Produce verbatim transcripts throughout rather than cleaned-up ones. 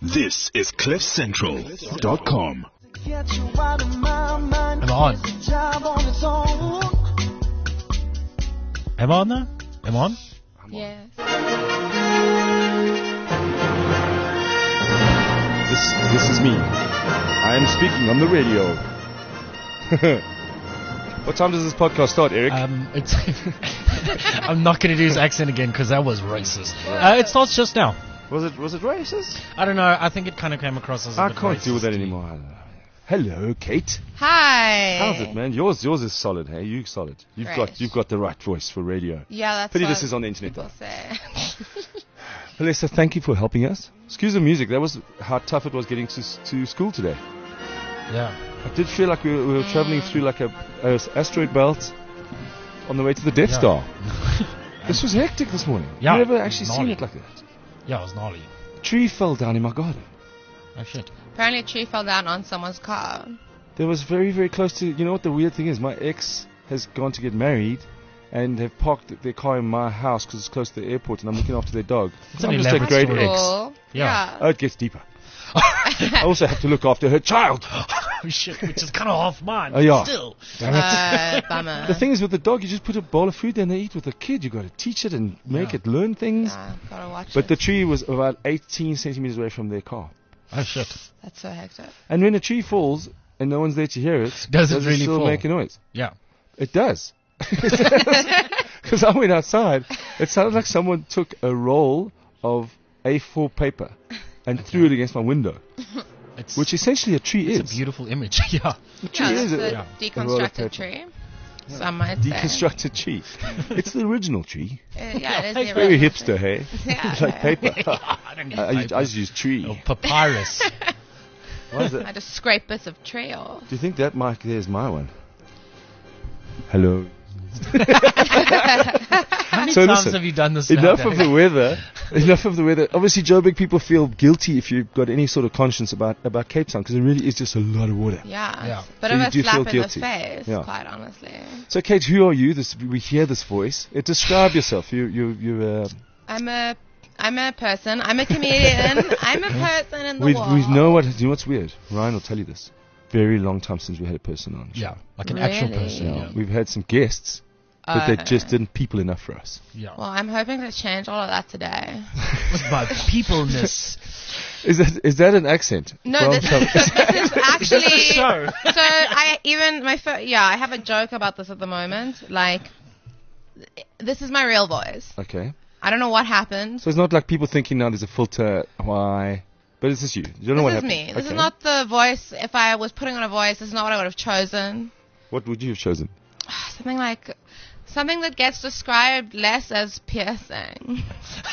This is cliff central dot com. Am I on? Am I on now? Am I on? Yes. This this is me. I am speaking on the radio. What time does this podcast start, Eric? Um, it's I'm not going to do his accent again because that was racist. Uh, it starts just now. Was it was it racist? I don't know. I think it kind of came across as a I bit can't deal with that racist. anymore. Hello, Kate. Hi. How's it, man? Yours yours is solid, hey? You solid. You've Great. got you've got the right voice for radio. Yeah, that's Pity what this is on the internet, people though. say. Melissa, thank you for helping us. Excuse the music. That was how tough it was getting to s- to school today. Yeah. I did feel like we were, we were traveling through like a, a s- asteroid belt on the way to the Death Yeah. Star. This was hectic this morning. Yeah. You've never actually seen Gnarly. it like that. Yeah, it was gnarly. A tree fell down in my garden. Oh shit. Apparently a tree fell down on someone's car. There was very, very close to... You know what the weird thing is? My ex has gone to get married and have parked their car in my house because it's close to the airport and I'm looking after their dog. It's I'm an just a elaborate great story. ex. Cool. Yeah. Oh, it gets deeper. I also have to look after her child. Oh shit, which is kind of half mine. Oh, yeah. Still. Damn it. Uh, bummer. The thing is with the dog, you just put a bowl of food there and they eat with the kid. You've got to teach it and make Yeah. it learn things. Yeah, gotta watch But it. the tree was about eighteen centimeters away from their car. Oh shit. That's so hectic. And when a tree falls and no one's there to hear it, Does it really still fall? make a noise? Yeah. It does. Because I went outside. It sounded like someone took a roll of A four paper and threw it against my window, It's which essentially a tree it's is. a beautiful image. Yeah. A tree Yeah, is that's a, a yeah. a roll of deconstructed paper. tree. Some might say. Deconstructed tree. It's the original tree. Uh, yeah, it is the Very original hipster, tree. hey? Yeah, It's like I know. paper. I don't need I, I, paper. I just use tree. Oh, papyrus. Why is it? I just scrape bits of tree off. Do you think that mic there is my one? Hello. How many So times listen, have you done this Enough nowadays? of the weather. Enough of the weather. Obviously, Joburg people feel guilty if you've got any sort of conscience about, about Cape Town because it really is just a lot of water. Yeah. Yeah. Bit So of you a do slap feel in guilty. the face, Yeah. quite honestly. So, Kate, who are you? This we hear this voice. Uh, describe yourself. You you you. Uh, I'm a I'm a person. I'm a comedian. I'm a person in the we world. we know what. You know what's weird? Ryan will tell you this. Very long time since we had a person on. the show. Yeah, like an actual Really? person. Yeah. Yeah. We've had some guests, but they Uh, just didn't people enough for us. yeah. Well, I'm hoping to change all of that today. By peopleness. Is that is that an accent? No, From this, some- is, this is actually. show. So I even my fir- yeah I have a joke about this at the moment. Like, this is my real voice. okay. I don't know what happened. So it's not like people thinking now there's a filter. Why? But it's just you. You don't know This what is happened. me. This Okay. is not the voice. If I was putting on a voice, this is not what I would have chosen. What would you have chosen? Something like. Something that gets described less as piercing.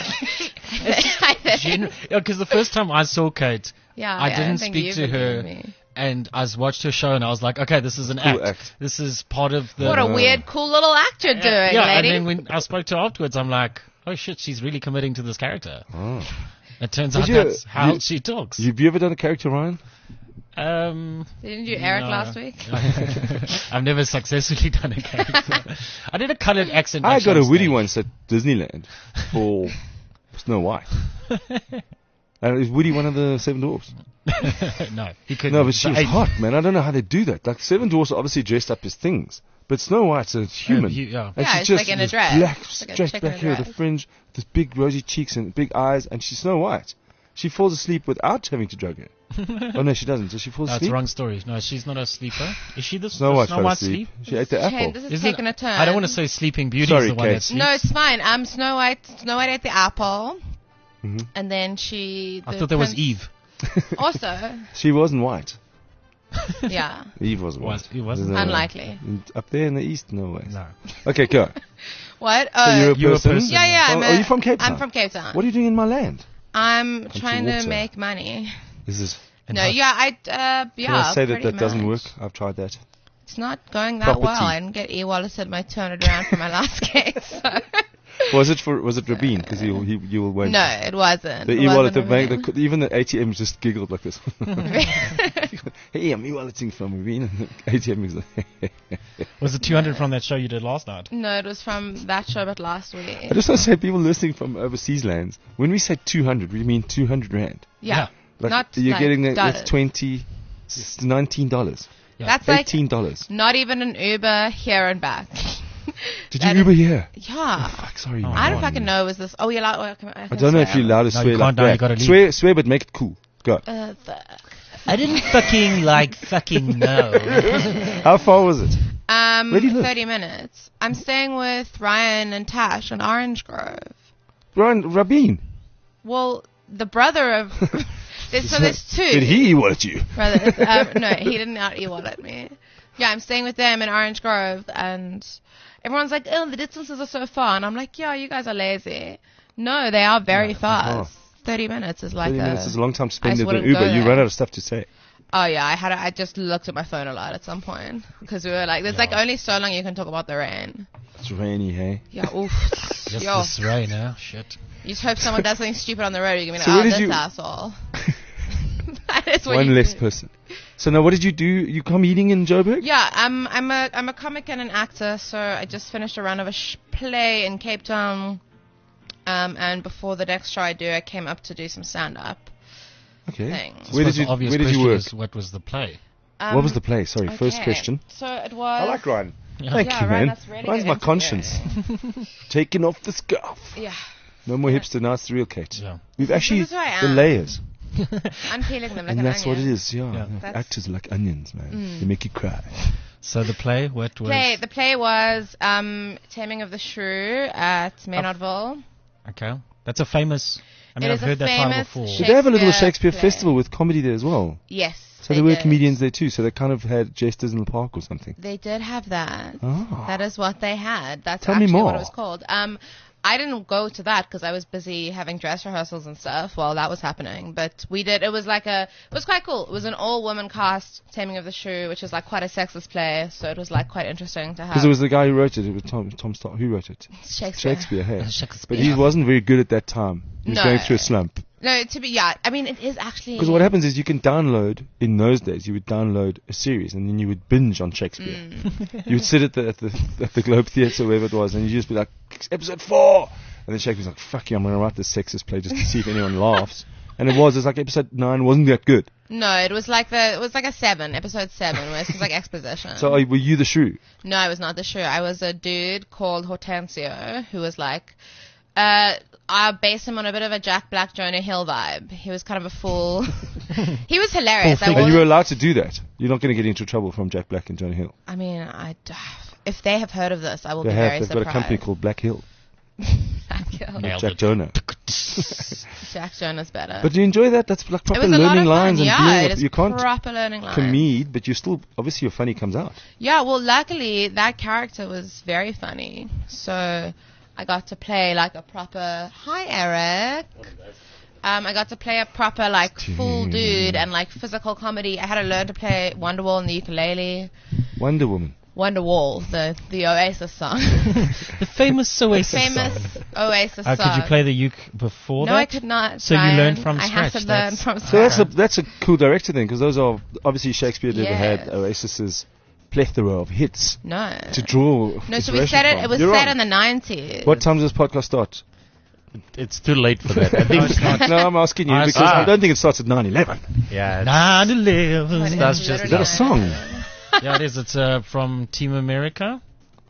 I think. Gen- yeah, because the first time I saw Kate, Yeah, I yeah, didn't don't think speak you to her. believe me. and I was watched her show, and I was like, okay, this is an Cool act. act. This is part of the. What a Uh, weird, cool little act you're doing, yeah, lady. and then when I spoke to her afterwards, I'm like, oh shit, she's really committing to this character. Oh. It turns Did out you- that's how you- she talks. Have you ever done a character, Ryan? um, Didn't you Eric no. last week? I've never successfully done a character. I did a coloured accent. I actually got a on witty stage. once at Disneyland for Snow White. And is Woody one of the Seven Dwarfs? no, he couldn't. No, but she The was eight- hot, man. I don't know how they do that. Like, Seven Dwarfs are obviously dressed up as things. But Snow White's a human. he- yeah. And Yeah, she's it's just like in a this dress. black, It's like a stretched chick in back a hair with a dress. fringe, this big rosy cheeks and big eyes, and she's Snow White. She falls asleep without having to drug her. Oh, no, she doesn't. So she falls No, it's asleep. the wrong story. No, she's not a sleeper. Is she the Snow the White Snow fell White asleep. sleep? She ate the Shane, apple. this is Isn't- taking a turn. I don't want to say Sleeping Beauty Sorry, is the one Kate. that sleeps. No, it's fine. Um, Snow White. Snow White ate the apple, Mhm. and then she. I the thought there was prince- Eve. Also, She wasn't white. yeah, Eve wasn't Was- white. he wasn't? There's no way. unlikely. In- Up there in the east, no way. No. Okay, go. What? So Oh, you're a You're a person? person. yeah, yeah. Oh, I'm are a- you from Cape Town? I'm from Cape Town. What are you doing in my land? I'm Country trying to water. make money. Is this? And No, how- yeah, I. Uh, yeah. Can I say that pretty that doesn't work? much. I've tried that. It's not going that Property. well. I didn't get E-Wallace at my turn it around for my last case. So. Was it for? Was it Rabin? Because you he you will wait. No, it wasn't. The It e-wallet, the wasn't bank, Rabin. the, even the A T M just giggled like this. Hey, I'm e-walleting from Rabin. And the A T M is like. Was it two hundred from that show you did last night? No, it was from that show, but last week. I just want to say, people listening from overseas lands, when we say two hundred, we mean two hundred rand. Yeah. Like Not you're like getting a, dollars. that's twenty, it's nineteen dollars, Yeah. That's like eighteen dollars. not even an Uber here and back. Did that you Uber is- here? Yeah. Fuck, sorry. Oh, man. I don't fucking know. Is this? Oh, you're allowed. I, can, I, I can don't know if swear. you're allowed to No, swear you like can't now, you that. gotta leave. Swear, swear, but make it cool. Go. Uh, the, I didn't fucking like fucking know. How far was it? um, Where do you live? thirty minutes. I'm staying with Ryan and Tash in Orange Grove. Brian Rabin. Well, the brother of. there's, so there's two. Did he wallet you? brothers. Um, no, he didn't out e-wallet me. Yeah, I'm staying with them in Orange Grove, and everyone's like, "Oh, the distances are so far," and I'm like, "Yeah, you guys are lazy." No, they are very fast. Thirty minutes is like thirty a. minutes is a long time to I spend just in wouldn't Uber. go You there. run out of stuff to say. Oh yeah, I had. A, I just looked at my phone a lot at some point because we were like, "There's like only so long you can talk about the rain." It's rainy, hey? Yeah, oof. Just Yo, this rain, huh? Shit. you just hope someone does something stupid on the road. You're gonna be like, So "Oh, where did this you- asshole." That is what One you less do. person. So now what did you do? You come eating in Joburg? Yeah, I'm I'm a I'm a comic and an actor, so I just finished a run of a sh- play in Cape Town, um, and before the next show I do, I came up to do some stand up Okay. things. Where did Suppose the you obvious Where did you question work? is, what was the play? Um, What was the play? Sorry, first okay, question. So it was. I like Ryan. Yeah. Thank Yeah, you, Ryan, man. that's really Ryan's good my interview. conscience. Taking off the scarf. Yeah, No more hipster, now it's the real Kate. Yeah. We've actually is who I the am. layers. I'm peeling them like And an that's what it onion. is, yeah. Yeah. yeah. That's- Actors are like onions, man. Mm. They make you cry. So the play, what was? Play the play was um, Taming of the Shrew at Maynardville. Okay, that's a famous. I mean, It I've is a heard that title famous before. Shakespeare Did they have a little Shakespeare play. festival with comedy there as well? Yes. So there were did. comedians there too. So they kind of had jesters in the park or something. They did have that. Oh. That is what they had. That's Tell me actually what more. it was called. Um, I didn't go to that because I was busy having dress rehearsals and stuff while that was happening. But we did. It was like a. It was quite cool. It was an all-woman cast, Taming of the Shrew, which is like quite a sexist play. So it was like quite interesting to have. Because it was the guy who wrote it. It was Tom, Tom Stott. Who wrote it? Shakespeare. Shakespeare, hey. Shakespeare. But he wasn't very good at that time. He was No. going through a slump. No, to be yeah. I mean, it is actually. Because what happens is you can download, in those days, you would download a series and then you would binge on Shakespeare. Mm. You would sit at the, at the at the Globe Theatre, wherever it was, and you'd just be like, episode four! And then Shakespeare's like, fuck you, I'm going to write this sexist play just to see if anyone laughs. And it was, it's like episode nine wasn't that good. No, it was like the. It was like a seven, episode seven, where it was like exposition. So are, were you the shrew? No, I was not the shrew. I was a dude called Hortensio who was like, uh, I based him on a bit of a Jack Black, Jonah Hill vibe. He was kind of a fool. He was hilarious. I, And you were wasn't- allowed to do that. You're not going to get into trouble from Jack Black and Jonah Hill. I mean, I, if they have heard of this, I will They be have. very They've surprised. got a company called Black Hill. Black Hill. Nailed Jack it. Jonah. Jack Jonah's better. But do you enjoy that? That's like it proper was a lot learning of lines fun. and Yeah, doing it it. is You can't proper learning lines. comede, but you still, obviously your funny comes out. Yeah, well, luckily that character was very funny, so I got to play like a proper. Hi, Eric. Um, I got to play a proper like full dude and like physical comedy. I had to learn to play Wonderwall on the ukulele. Wonder Woman. Wonderwall, the the Oasis song, The famous Oasis famous song. Oasis Uh, song. could you play the uke before No, that? I could not. So you Ryan. learned from I had to scratch, learn that's- from So scratch. that's a that's a cool director then, because those are obviously Shakespeare never Yes. had Oasis's plethora of hits no. to draw. No, so we inspiration set it. from. It was You're set on. in the nineties. What time does this podcast start? It's too late for that. I think. No, I'm asking you I because see. I don't think it starts at nine eleven. Yeah. nine eleven. But That's it's just- Is that a literally- song? Yeah, it is. It's uh, from Team America.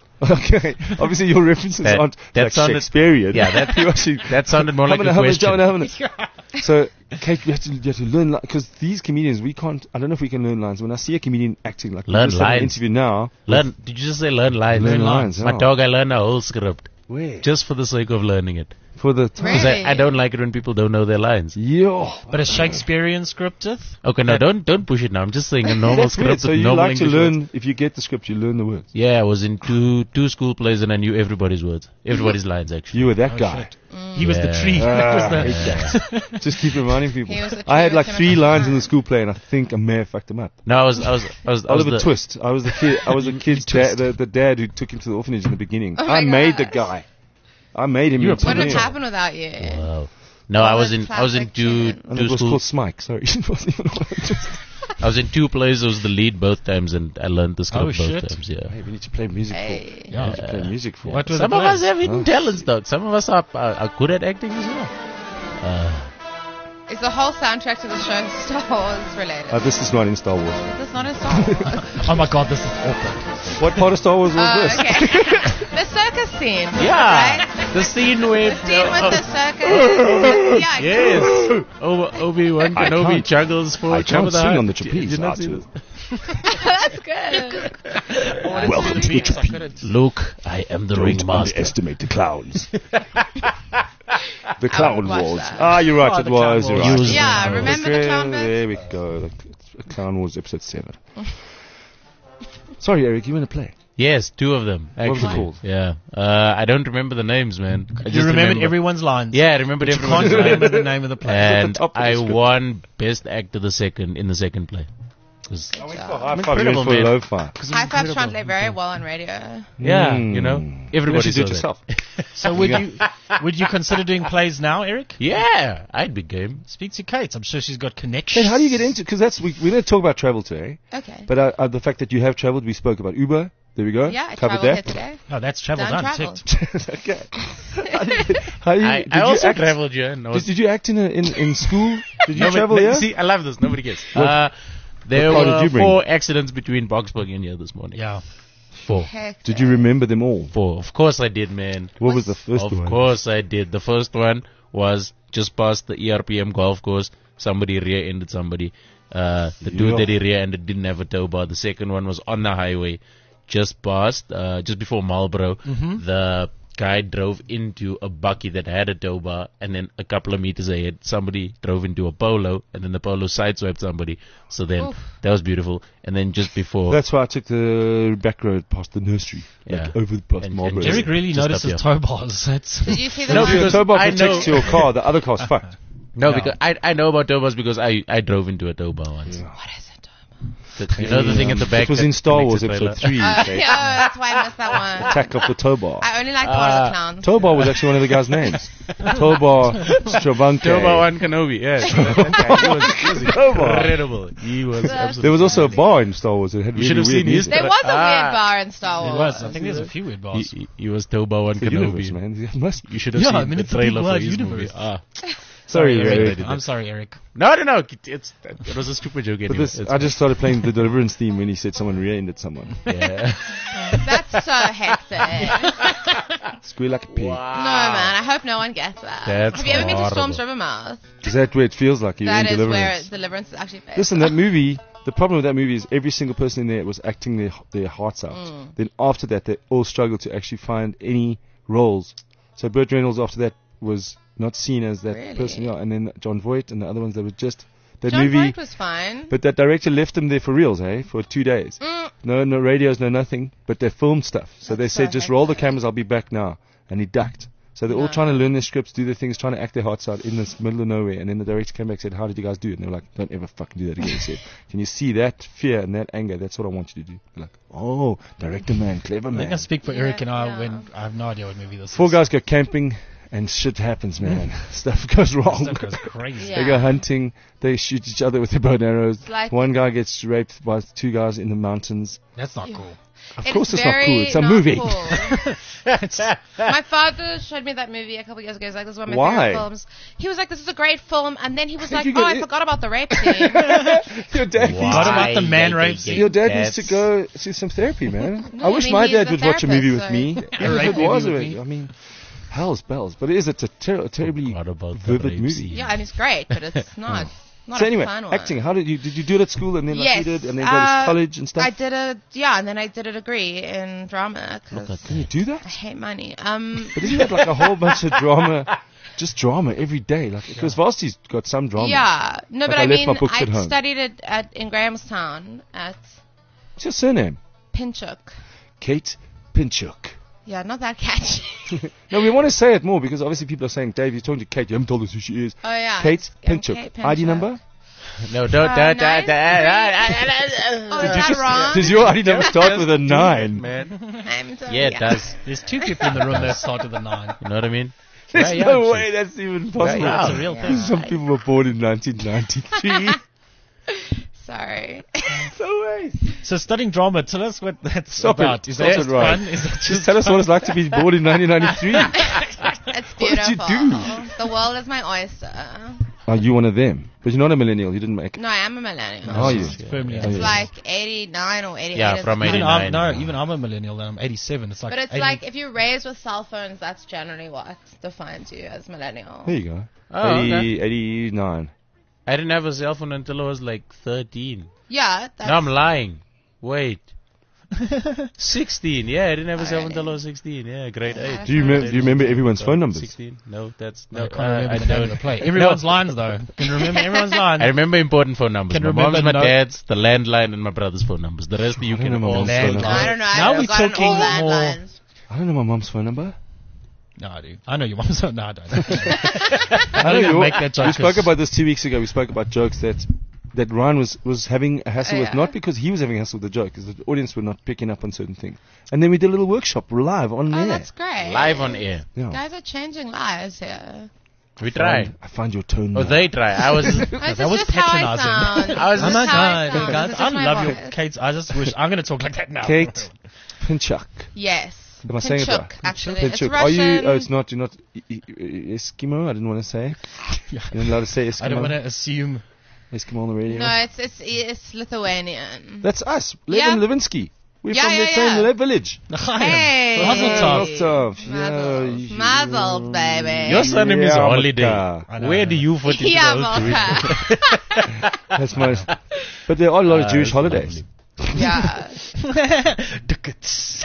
Okay, obviously your references That- aren't that like sounded- Shakespearean. yeah, that- You actually- That sounded more like Having a having question. having a- So, Kate, you have to, you have to learn because these comedians, we can't. I don't know if we can learn lines. When I see a comedian acting, like we Learn just had an lines. interview now. Learn. Did you just say learn lines? Learn lines. My yeah. dog, I learned a whole script Where? just for the sake of learning it. For the time. Because Really? I, I don't like it when people don't know their lines. Yo. But a Shakespearean scripted? Okay, no, don't don't push it now. I'm just saying a normal That's script great. So with you normal like to English learn, words. if you get the script, you learn the words. Yeah, I was in two two school plays and I knew everybody's words, everybody's lines actually. You were that Oh, guy. shit. He was the Yeah. tree. Ah, That was I the- hate that. Just keep reminding people. He was the I had tree like with three Timothy lines in the Hart. school play, and I think I may have fucked them up. No, I was I was I was, I was Oliver the, Twist. I was the kid. I was the kid's dad, the, the dad who took him to the orphanage in the beginning. Oh my I made the gosh. guy. I made him You were into What the would Wow. happen without you? Wow. No, I Oh, was the in I was in classic two tune. And two it was school called Smike. Sorry, it wasn't even Oliver Twist. I was in two plays. I was the lead both times, and I learned the script Oh, both shit. times. Yeah. Hey, we need to play music Hey. for. Yeah. We need to play music for. What was Some the of us play? have hidden Huh? talents, dog. Some of us are, are, are good at acting as well. Uh, Is the whole soundtrack to the show Star Wars related? Uh, this is not in Star Wars. Is this not in Star Wars? Oh my god, this is awkward. What part of Star Wars was Oh, this? okay. The circus scene. Yeah. Right? The scene where. The scene with uh, the circus. Yeah. Yes. Obi- Obi-Wan I Kenobi can't- juggles for I Jabba can't the swing Hutt. on the Did- trapeze, did you not see Artu. this? That's good. Welcome to the trapeze. Luke, I am the Don't ringmaster. underestimate the clowns. The Clown watch Wars. that. Ah, you're right. Oh, it the Clown was. You're Wars. right. Use Yeah, them. remember the clown bit? There we go. The Clown Wars episode seven. Sorry, Eric. You want to play? Yes, two of them. What was it Actually. called? Yeah. Uh, I don't remember the names, man. I You just remembered remember- everyone's lines. Yeah, I remembered But you everyone's can't remember lines. the name of the play. And top of the I script. won Best Actor the second in the second play. 'Cause- Good job. High five. incredible, You went for man. lo-fi. High fives incredible. translate very well on radio. yeah, Mm. you know, You everybody actually do it saw yourself. that. So would you would you consider doing plays now, Eric? Yeah, I'd be game. Speak to Kate. I'm sure she's got connections. Then how do you get into? Because that's we, we're going to talk about travel today. Okay. But uh, uh, the fact that you have traveled, we spoke about Uber. There we go. Yeah, I Covered traveled here that. today. Oh, that's travel Done done. travel. Ticked. Okay. How do you, how do you, I, did I you also act, traveled, yeah. And I Did, was, did you act in a, in in school? Did you no, but- travel no, here? See, I love this. Nobody gets. What- Uh, there what car did were you bring? four accidents between Boxburg and here this morning. Yeah. Four. Hectic. Did you remember them all? Four. Of course I did, man. What was the first Of one? course I did. The first one was just past the E R P M golf course. Somebody rear-ended somebody. Uh, the dude Yeah. that he rear-ended didn't have a tow bar. The second one was on the highway, just past, uh, just before Marlborough. Mm-hmm. The guy drove into a bucky that had a tow bar, and then a couple of meters ahead, somebody drove into a Polo, and then the Polo sideswiped somebody. So then Oof. that was beautiful. And then just before, That's why I took the back road past the nursery, Yeah. like over the past And- Marlborough. and Eric really Just notices up tow bars. That's Did you see the No, one? If your because tow bar I protects know- your car, the other car's fucked. no, Yeah. because I I know about tow bars because I I drove into a tow bar once. Yeah. What is it? The- you know the thing at the back. It was that in Star connects Wars the episode trailer? three. Uh, okay? yeah, that's why I missed that one. Attack of the tow bar. I only like the one of Uh, the clowns. Tow bar was actually one of the guys' names. Tow bar Stravanke. Tow bar one Kenobi. Yeah, that guy, he was, he was Tow bar. incredible. He was absolutely. There was also a bar in Star Wars. It had You should really have weird seen his- music. There was a Ah. weird bar in Star it Wars. was. I think there's a few weird He, bars. he, he was tow bar one The Kenobi. universe, man. It must You should have Yeah, seen I mean, the it's a big trailer for wide his universe. movie. Ah. Sorry, Eric, Eric. I did I'm sorry, Eric. No, no, no. It, it's it was a stupid joke But anyway. this, It's I just started playing the Deliverance theme when he said someone rear-ended someone. yeah. That's so hectic. Squeal like a pig. No, man. I hope no one gets that. That's Have you ever been to horrible. Storms Rivermouth? Is that where it feels like you're That in is where Deliverance? Deliverance is actually based. Listen, that movie, the problem with that movie is every single person in there was acting their their hearts out. Mm. Then after that, they all struggled to actually find any roles. So Burt Reynolds after that was not seen as that Really? person, yeah. And then John Voight and the other ones that were just that John movie. Voight was fine. But that director left them there for reals, eh? For two days. Mm, No, no radios, no nothing. But they filmed stuff. So they That's said, so just roll the hectic. cameras. I'll be back now. And he ducked. So they're all No. trying to learn their scripts, do their things, trying to act their hearts out in this middle of nowhere. And then the director came back and said, how did you guys do it? And they were like, don't ever fucking do that again. He said, can you see that fear and that anger? That's what I want you to do. They're like, oh, director man, clever I think I man. speak for Eric Yeah, and I yeah. when I have no idea what movie this Four is. guys go camping and shit happens, man. Stuff goes wrong. Stuff goes crazy. Yeah. They go hunting. They shoot each other with their bow and arrows. like- One guy gets raped by two guys in the mountains. That's not cool. Of It's course it's not very cool. It's a not movie. cool. My father showed me that movie a couple years ago. He was like, this is one of my Why? favorite films. He was like, this is a great film. And then he was Did like, you oh, get I it? forgot about the rape scene. Your dad, What about the man rape scene? your dad needs to That's- go see some therapy, man. No, I I wish mean, my he's dad a would watch a movie with therapist, me. so- Even rape if it was movie a with me. I mean, hell's bells. But it is a ter- ter- terribly Forgot about the vivid rape movie. scene. Yeah, and it's great, but it's not, not So a anyway, fun one. acting. How did you did you do it at school and then like Yes. you did and then go uh, to college and stuff? I did a, yeah, and then I did a degree in drama. 'cause Look at Can you do that? I hate money. Um, But isn't that like a whole bunch of drama? Just drama every day, like because Varsity's got some drama. yeah. No, Like but I I, left mean, my books I at home. studied it at, in Grahamstown at What's your surname? Pinchuk. Kate Pinchuk. Yeah, not that catchy. No, we want to say it more because obviously people are saying, Dave, you're talking to Kate. You haven't told us who she is. Oh, yeah. Kate it's- I'm Pinchuk. Kate I D Pinchuk. number? No, don't. Uh, don't, nine, don't, don't, Oh, don't, is that wrong? Does your I D number start with a nine? man? I'm sorry, Yeah, it does. There's two people in the room that start with a nine. You know what I mean? There's Right, yeah, no actually. way that's even possible. Yeah, It's a real Yeah. thing. Some people were born in nineteen ninety-three. Sorry. No way. So studying drama, tell us what that's Stop it. about. Is Stop that it right. fun? Is that just, Just tell us what it's like to be born in nineteen ninety-three. It's What did you beautiful. do? The world is my oyster. Are you one of them? But you're not a millennial. You didn't make it. No, I am a millennial. Are you? It's firmly Yeah. on It's it. like eighty-nine or eighty-eight. Yeah, is from the Even common. I'm, no, eighty-nine. even I'm a millennial. And I'm eighty-seven. It's like. But it's eighty like if you're raised with cell phones, that's generally what defines you as millennial. There you go. Oh, eighty, eighty-nine. I didn't have a cell phone until I was like thirteen. Yeah, that's No, I'm lying. Wait. sixteen. Yeah, I didn't have a cell phone Alright. until I was sixteen. Yeah, grade Yeah, eight. Do you, me- do you remember everyone's phone numbers? sixteen? No, that's I no. can't uh, remember I the name of don't. the play. Everyone's lines though. Can you remember everyone's lines? I remember important phone numbers. Can my remember mom's, my no- dad's, the landline, and my brother's phone numbers. The rest you I don't can know my all mom's say. phone No, number. I don't know. I Now I've we're gotten talking all more- landlines. I don't know my mom's phone number. No, I do. I know your mom's. No, I don't. I I don't don't even know. make that joke. We spoke about this two weeks ago. We spoke about jokes that that Ryan was, was having a hassle Oh, with, yeah. not because he was having a hassle with the joke, because the audience were not picking up on certain things. And then we did a little workshop live on Oh, air. that's great. Live on air. Yeah. Guys are changing lives here. We try. I find your tone. Oh, now. they try. I was. This that is was just how I patronizing. sound. I was This Oh is my how I god, sound. guys! This is I just my love your voice. Kate. I just wish I'm going to talk like that now. Kate Pinchuk. Yes. Am I saying it right? Pinchuk, actually. It's Pinchuk. Russian. Are you? Oh, it's not. You're not e- e- e- Eskimo. I didn't want to say. Yeah. You're not allowed to say Eskimo. I don't want to assume. Eskimo on the radio. No, it's it's it's Lithuanian. That's us. Yeah. Levin Levinsky. We're Yeah, from yeah, the same yeah. le- village. Hey. Mazel tov. Mazel tov. Mazel. Yeah, Mazel, you- baby. Your surname is Yeah, Holiday. Maka. I know. Where do you fit into Yeah, those two? Mocha. That's my. But there are a lot of Uh, Jewish it's holidays. Yeah. Ducats.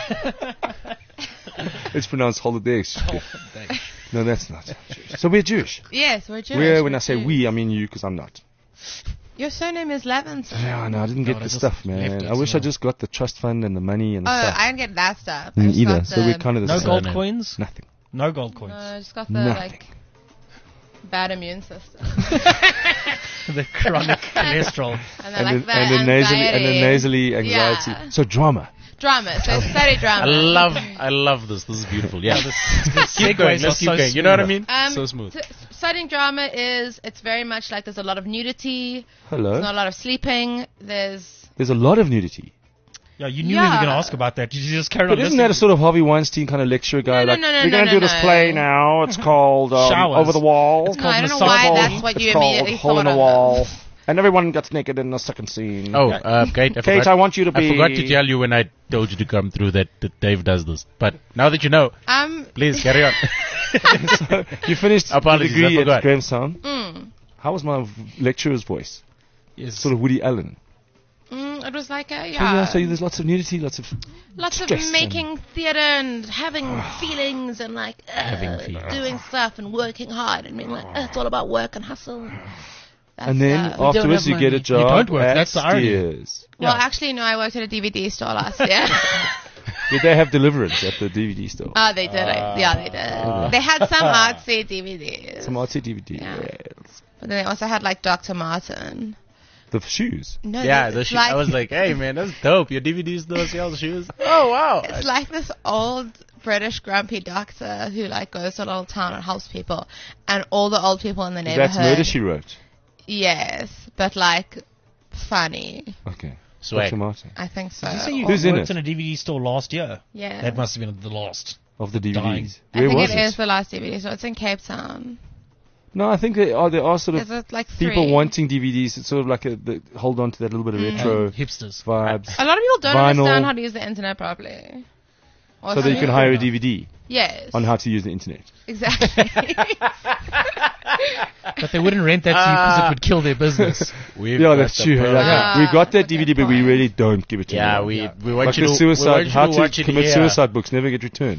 It's pronounced holidays. No, that's not Jewish. So we're Jewish. Yes, we're Jewish. We're, when we're I say Jews. we, I mean you, because I'm not. Your surname is Levinson. Yeah, no, I didn't No, get I the just stuff, left man. it, I wish so- I just got the trust fund and the money and the Oh, stuff. I didn't get that stuff. I Me just either. got So we're the- kind of the No same. gold Surname. coins. Nothing. No gold coins. No, I just got the Nothing. like bad immune system. The chronic cholesterol. And, then, And, like, the, the and the nasally and the anxiety. nasally anxiety. Yeah. So drama. Drama. So study drama. I love, I love this. This is beautiful. Yeah, The keep going. segues Let's are keep so going. You know what I smooth. mean? Um, so smooth. t- studying drama is, it's very much like there's a lot of nudity. Hello. There's not a lot of sleeping. There's, There's a lot of nudity. Yeah, you knew we were going to Yeah. ask about that. Did you just carry But on isn't that a listening? sort of Harvey Weinstein kind of lecturer guy? No, no, like, no, no, we're going no, to do no, this no. play now. It's called um, Showers. Over the Wall. It's no, called I don't know massage why ball. that's what It's you called immediately Hole in thought the of. Wall. And everyone gets naked in the second scene. Oh, uh, Kate, I Kate, forgot, I want you to I be. forgot to tell you when I told you to come through that, that Dave does this. But now that you know, Um, please carry on. So you finished the Apologies, I degree at forgot. Grahamstown. mm, How was my v- lecturer's voice? Yes. Sort of Woody Allen. mm, it was like a, So, yeah. yeah, so there's lots of nudity, lots of. Lots of stress making theatre and having feelings and like uh, Having feelings. doing stuff and working hard and being like, uh, it's all about work and hustle. That's, And then uh, afterwards have you get a money. job. You don't work, at that's the irony. Steers. well, yeah. actually, no, I worked at a D V D store last year. Did they have Deliverance at the D V D store? Oh, they did it. Yeah, they did. They had some artsy D V Ds. Some artsy D V D. Yeah. Yes. But then they also had like Doctor Martin. The f- shoes. No, yeah, it's the shoe, like, I was like, hey man, that's dope. Your D V Ds still sell shoes. Oh wow. it's like this old British grumpy doctor who like goes to a little town and helps people, and all the old people in the neighborhood. That's Murder She Wrote. Yes, but like funny. Okay. Swag. Doctor Martin. I think so. Did you say you Who's in worked it? in a D V D store last year? Yeah. That must have been the last. Of the D V Ds. Dying. I Where think was it it? is the last D V D, so it's in Cape Town. No, I think there are, there are sort of Is it like three? people wanting D V Ds. It's sort of like a, the, hold on to that little bit of Mm. retro Hipsters. vibes. A lot of people don't Vinyl. understand how to use the internet properly. Or So that you some can people- hire a D V D Yes. on how to use the internet. Exactly. But they wouldn't rent that to you because it would kill their business. We've Yeah, got that's the true. pro- Like, Ah, we got that good D V D, but we point. really don't give it to yeah, them. we Yeah. we want Like you the to we want suicide, you how to to watch it commit here. suicide books never get returned.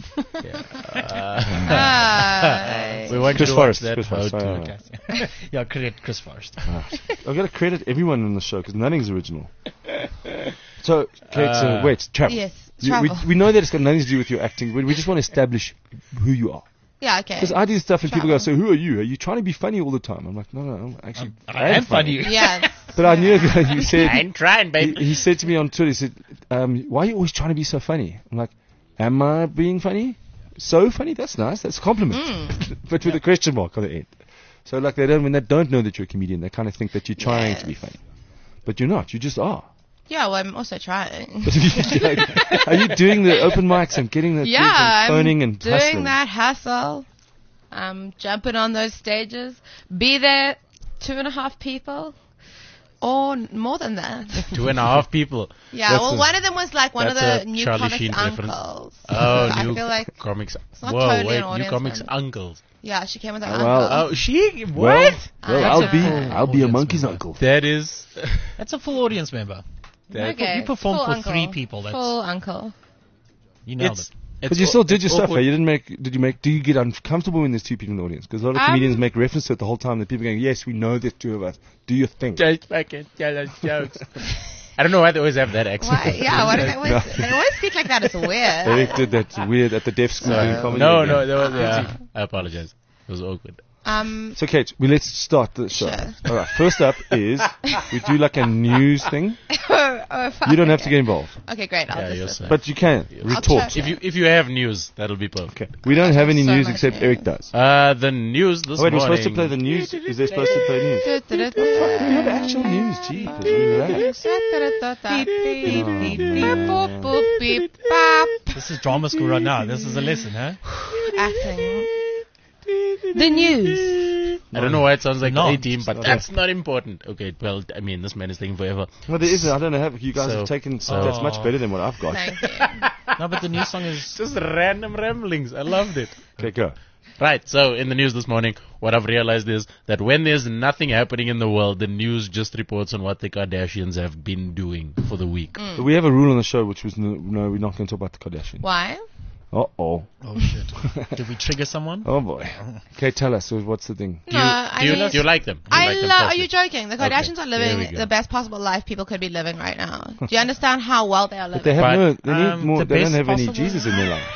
Ah. We want Chris you to watch Forrest, that. Chris how Forrest, to- sorry. Okay. Yeah, credit Chris Forrest. I've got to credit everyone on the show because nothing's original. So, Kate, so Uh, wait, travel. Yes, You- we, travel. we know that it's got nothing to do with your acting. We, we just want to establish who you are. Yeah, okay. Because I do stuff and people go, Travel. so who are you? Are you trying to be funny all the time? I'm like, no, no, I'm actually. I am funny. Yeah. But I knew a guy who I said, ain't trying, he, baby. he said to me on Twitter, he said, um, why are you always trying to be so funny? I'm like, am I being funny? So funny? That's nice. That's a compliment. Mm. But with a question mark on the end. So like they don't, when they don't know that you're a comedian, they kind of think that you're trying Yes. to be funny. But you're not. You just are. Yeah, well, I'm also trying. Are you doing the open mics and getting the Yeah, gigs and I'm phoning and doing hustling? that hustle. I'm jumping on those stages. Be there two and a half people, or n- more than that. Two and a half people. Yeah, That's well, a- one of them was like one of that's the a new Charlie comics Sheen reference. uncles. Oh, I new feel like comics. not Whoa, totally wait, an new audience comics member. uncles. yeah, she came with her Oh, uncle. wow. Oh, she what? Well, well That's I'll a be full I'll be a audience monkey's member. uncle. That is. That's a full audience member. that, Okay, You performed full for uncle. three people. That's Full uncle. you nailed It's, it. it's But you aw- still did it's your stuff. awkward. eh? You didn't make. Did you make? Do you get uncomfortable when there's two people in the audience? Because a lot of Um, comedians make reference to it the whole time. That people are going, yes, we know there's two of us. Do your thing. Just fucking tell us jokes. I don't know why they always have that accent. Why? Yeah, what is it? Always, they always speak like that. It's weird. Eric did that weird at the deaf school Sorry. doing comedy. No, again. no, that was, yeah. I apologize. It was awkward. Um, So Kate, we let's start the show. Sure. All right. First up is we do like a news thing. oh, oh, fuck, You don't have to okay. get involved, Okay, great. I'll Yeah, just you're listen. sad. but you can retort. try. If you if you have news, that'll be perfect. Okay. We don't have any So news much except news. Eric does. Uh, the news this Oh, wait, we're morning. supposed to play the news. Is there supposed to play news? Du-du-du-du. We have actual news. Jeepers, relax. Beep, Oh, beep, man. beep, boop, boop, beep, bop. This is drama school right now. This is a lesson, huh? Acting. The news. I don't know why it sounds like No, eighteen, but not. that's not important. Okay, well, I mean, this man is taking forever. Well, there is. I don't know. Have you guys So- have taken? so- that's much better than what I've got. Thank you. No, but the news song is. Just random ramblings. I loved it. Okay, go. Right, so in the news this morning, what I've realized is that when there's nothing happening in the world, the news just reports on what the Kardashians have been doing for the week. Mm. But we have a rule on the show, which was no, no we're not going to talk about the Kardashians. Why? Uh oh. Oh shit! Did we trigger someone? Oh boy. Okay, tell us. so What's the thing? Do No, you, I do, you, mean, do you like them? Do you I like them love. Are personally? you joking? The Kardashians are there we living go. the best possible life people could be living right now. Do you understand how well they are But they living? have But, no. They need um, more. the They don't best have any possible- Jesus in their life.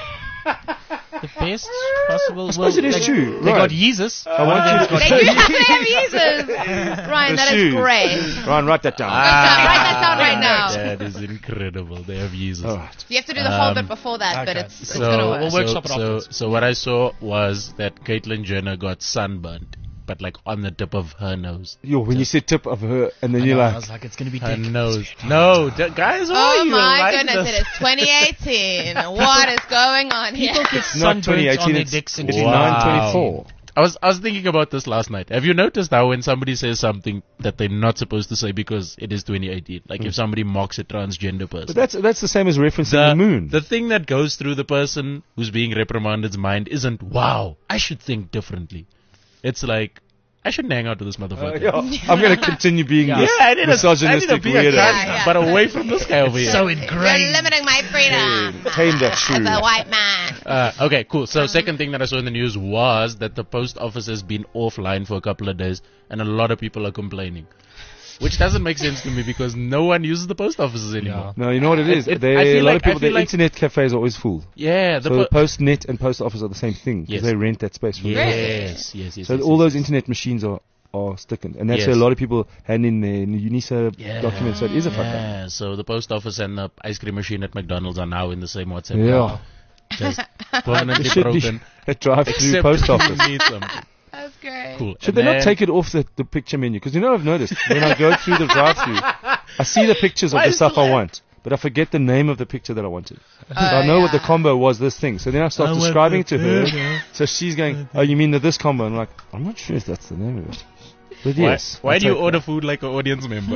The best possible. I suppose it is they, true, They right. got Jesus. I want you to. They do have to have users. Ryan, The that shoes. is great. Ryan, write that down. Ah. Write that down right now. That is incredible. They have Jesus. All right. You have to do the whole Um, bit before that, but okay. it's, it's So, gonna work. We'll workshop it so, afterwards. so what I saw was that Caitlyn Jenner got sunburned, but like on the tip of her nose. Yo, when you said tip of her, and then I you're know, I like, was like, it's gonna be Her dick. nose. No, d- guys, why are Oh you my like goodness, this? it is twenty eighteen. What is going on here? People get not sunburnt twenty eighteen, on their it's, dicks and it's Wow. nine twenty-four. I was I was thinking about this last night. Have you noticed how when somebody says something that they're not supposed to say because it is twenty eighteen, like if somebody mocks a transgender person, But that's that's the same as referencing the, the, moon. the thing that goes through the person who's being reprimanded's mind isn't, wow, I should think differently. It's like, I shouldn't hang out with this Uh, motherfucker. yeah, I'm going to continue being Yeah. this Yeah, I need, a, I need to misogynistic be a weirdo. cunt, Yeah, yeah. but away from this guy over here. So You're ingrained. limiting my freedom. Hey, tame that As shrew. a white man. Uh, okay, cool. So second thing that I saw in the news was that the post office has been offline for a couple of days, and a lot of people are complaining. Which doesn't make sense to me because no one uses the post offices anymore. No, you know what it is? It- it- There I a feel lot like- of people, I feel the like- internet cafes are always full. Yeah, the So po- the post net and post office are the same thing because Yes. they rent that space from you. yes, yes, yes. So yes, all yes, those yes. internet machines are, are sticking. And that's Yes. where a lot of people hand in their UNISA Yeah. documents. So it is a fuck up. Yeah, so the post office and the ice cream machine at McDonald's are now in the same WhatsApp. Yeah. Just It permanently should be broken. a drive-through Except post when office. you need something. That's great. Cool. Should And they not then- take it off the, the picture menu? Because you know I've noticed when I go through the drive-through, I see the pictures of Why the is stuff I that? want, but I forget the name of the picture that I wanted. Oh, so I know what the yeah. combo was. This thing. So then I start I want describing the to her. burger. So she's going, "Oh, you mean the this combo?" And I'm like, "I'm not sure if that's the name of it." But Why, yes. why I'll do you take order that. food like an audience member?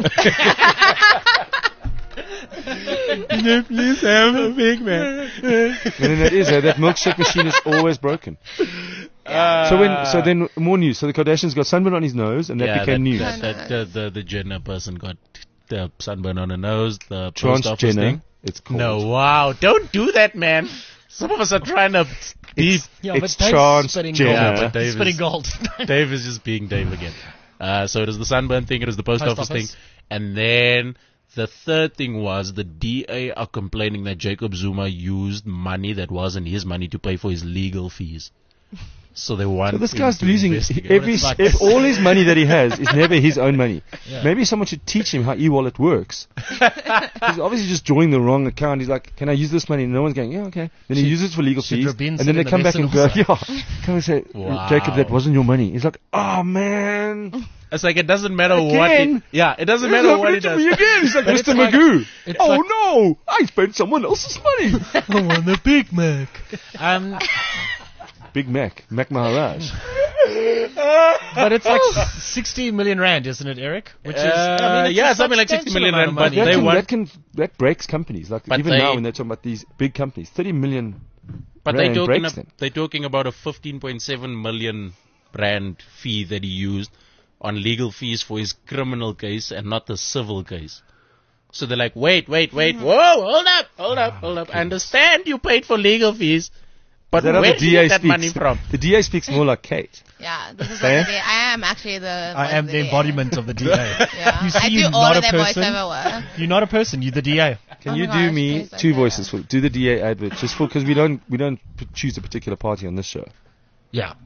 Can you please have a Big Mac? And then that is uh, that milkshake machine is always broken. Uh, So when so then more news. So the Kardashians got sunburn on his nose, and that yeah, became that, news. That, that, the, the, the Jenner person got the sunburn on her nose. The post office Transgender. thing. It's called. No, wow. Don't do that, man. Some of us are trying to be. It's, Yeah, it's but Dave's transgender. spitting Yeah, gold. but Dave Spitting is- gold. Dave is just being Dave again. Uh, so it was the sunburn thing, it was the post, Post office, office. thing, and then the third thing was the D A are complaining that Jacob Zuma used money that wasn't his money to pay for his legal fees. So they want. So this him guy's to losing investigate. every. It's like- If all his money that he has is never his own money, Yeah. maybe someone should teach him how e-wallet works. He's obviously just joined the wrong account. He's like, "Can I use this money?" And no one's going, "Yeah, okay." Then he Should- uses it for legal should fees, Rabin and sit then they in the come back and vessel go, also? "Yeah." Come and say, Wow. "Jacob, that wasn't your money." He's like, "Oh man." It's like it doesn't matter what. Again? It, yeah, it doesn't He's matter looking what he at does. me again. He's like, But "Mister it's like- Magoo." it's Oh like- no! I spent someone else's money. I want a Big Mac. Um, Big Mac, Mac Maharaj. But it's like s- sixty million rand, isn't it, Eric? Which is, Uh, I mean, it's yeah, a something like sixty substantial million amount of rand, but money. that, they can, want- that can that breaks companies. Like But even they- now when they're talking about these big companies, thirty million. But they're rand talking, breaks ab- them. they're talking about a fifteen point seven million rand fee that he used on legal fees for his criminal case and not the civil case. So they're like, wait, wait, wait, Mm-hmm. whoa, hold up, hold up, hold up. I understand you paid for legal fees, but Is that how where the did you D A get that speaks? money from? The D A speaks more like Kate. Yeah, this is Eh? what the D A. I am actually the. I am the D A. embodiment of the D A. Yeah, You see, I do you're all not of a their person. voiceover work. You're not a person. You're the D A. Can Oh you my do gosh, me please don't two say voices that. for do the D A advert just for because we don't we don't p- choose a particular party on this show. Yeah.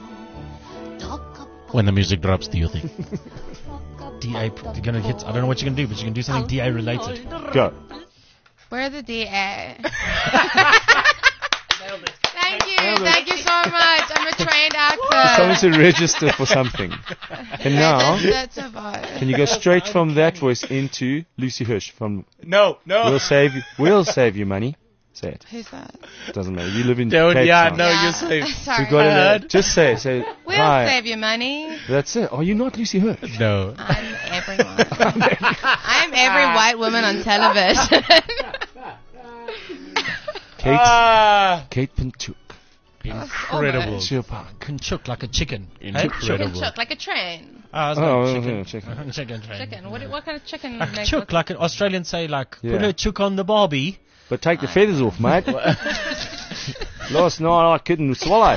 When the music drops, do you think? D A. You're gonna hit. I don't know what you're gonna do, but you can do something D A related. Go. We're the D A. Thank you, thank you so much. I'm a trained Someone actor. to register for something. And now, That's, that's a vote. can you go straight from that voice into Lucy Hirsch from No, no. We'll Save You, We'll Save You Money? Say it. Who's that? Doesn't matter. You live in Don't, Cape yeah, Town. no, Yeah, you're safe. Sorry. You got it. Heard. Just say it. Say, We'll hi. save you money. That's it. Are you not Lucy Hirsch? No. I'm everyone. I'm every white woman on television. Kate, Ah, Kate Pinchuk. incredible. Almost. Super. Conchook like a chicken. Incredible. Chicken chook, like a train. Ah, I was Oh, going yeah, chicken. chicken. Chicken train. Chicken. What, what kind of chicken Like a makes chook, it- like an Australians say, like Yeah. put a chook on the barbie. But take the feathers off, mate. Last night I couldn't swallow.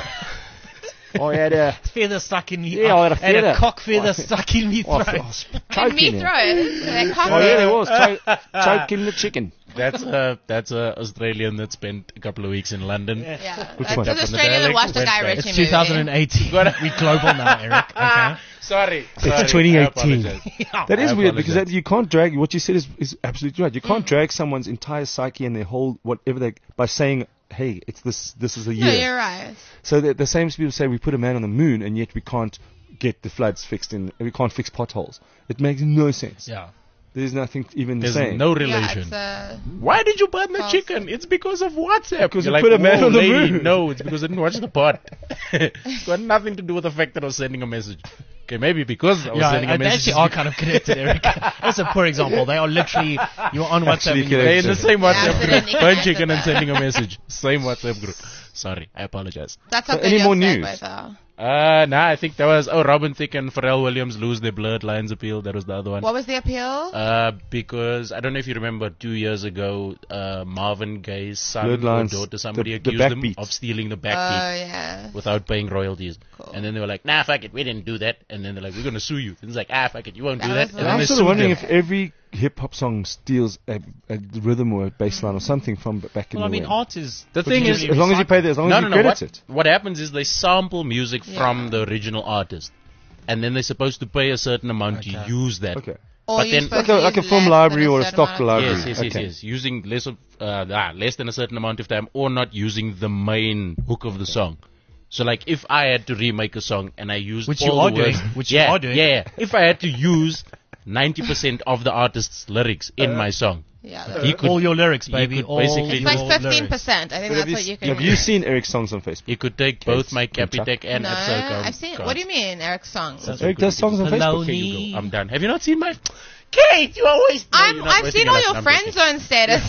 I had a. Feather stuck in me. Yeah, I had a and a feather. cock feather stuck in me I throat. was In choking me it. throat. They're cock- Oh yeah, there was cho- choking the chicken. That's a that's a Australian that spent a couple of weeks in London. Yeah. Which That's one? an Australian that watched the Guy Website. Ritchie It's movie. twenty eighteen. We're global now, Eric. Okay. Sorry, It's twenty eighteen. That is I weird because apologize. that, you can't drag. What you said is, is absolutely right. You can't drag someone's entire psyche and their whole whatever they by saying, "Hey, it's this. This is a No, year." you're right. So the, the same people say we put a man on the moon and yet we can't get the floods fixed in. We can't fix potholes. It makes no sense. Yeah. There's nothing even the There's same. no Yeah, relation. it's uh, Why did you burn the False. chicken? It's because of WhatsApp. Because You're you put a man "Whoa, on the lady, moon." No, it's because I didn't watch the pod. It's got nothing to do with the fact that I was sending a message. Okay, maybe because I was Yeah, sending a and they message. actually are kind of connected, Eric. That's a poor example. They are literally, you're on WhatsApp. Actually and you're- They're in the same WhatsApp group. Absolutely Burn connected chicken and there. sending a message. Same WhatsApp group. Sorry, I apologize. that's So a any video more segue, news? though. Uh, nah, I think that was, oh, Robin Thicke and Pharrell Williams lose their Blurred Lines appeal. That was the other one. What was the appeal? Uh, because I don't know if you remember two years ago, uh, Marvin Gaye's son Blurred or Lines, daughter, somebody the- the accused them backbeat. of stealing the Oh, backbeat yeah. without paying royalties. Cool. And then they were like, nah, fuck it, we didn't do that. And then they're like, we're going to sue you. And it's like, ah, fuck it, you won't That do that. was And the- then I'm they sort sued of wondering them. if every hip hop song steals a, a rhythm or a bass line or something from b- back in Well, I the mean, day. art is. The thing is, as long as you pay the, as long no, as no, you no. credit What, it. what happens is they sample music Yeah. from the original artist. And then they're supposed to pay a certain amount Okay. to use that. Okay. Or But you're then- supposed Like a- to like a use film less library than or a certain stock amount of library. Yes, yes, yes, Okay. yes. Using less of uh, ah, less than a certain amount of time, or not using the main hook of the song. So, like, if I had to remake a song and I used Which all you are the words, doing, which you yeah, are doing. yeah, yeah. If I had to use ninety percent of the artist's lyrics in my song, Yeah. he that's- could all your lyrics, he baby. could all basically- It's your like fifteen lyrics. percent. I think But have that's you, what you s- can have you seen Eric's songs on Facebook? he could take both my Capitec and No, Abso I've seen. What do you mean, Eric's songs? That's Eric what does songs on Okay, Hello, Facebook. you Nee. go. I'm done. Have you not seen my... Kate, you always... No, I'm, you're not I've wasting seen all life. your I'm friend joking. zone statuses.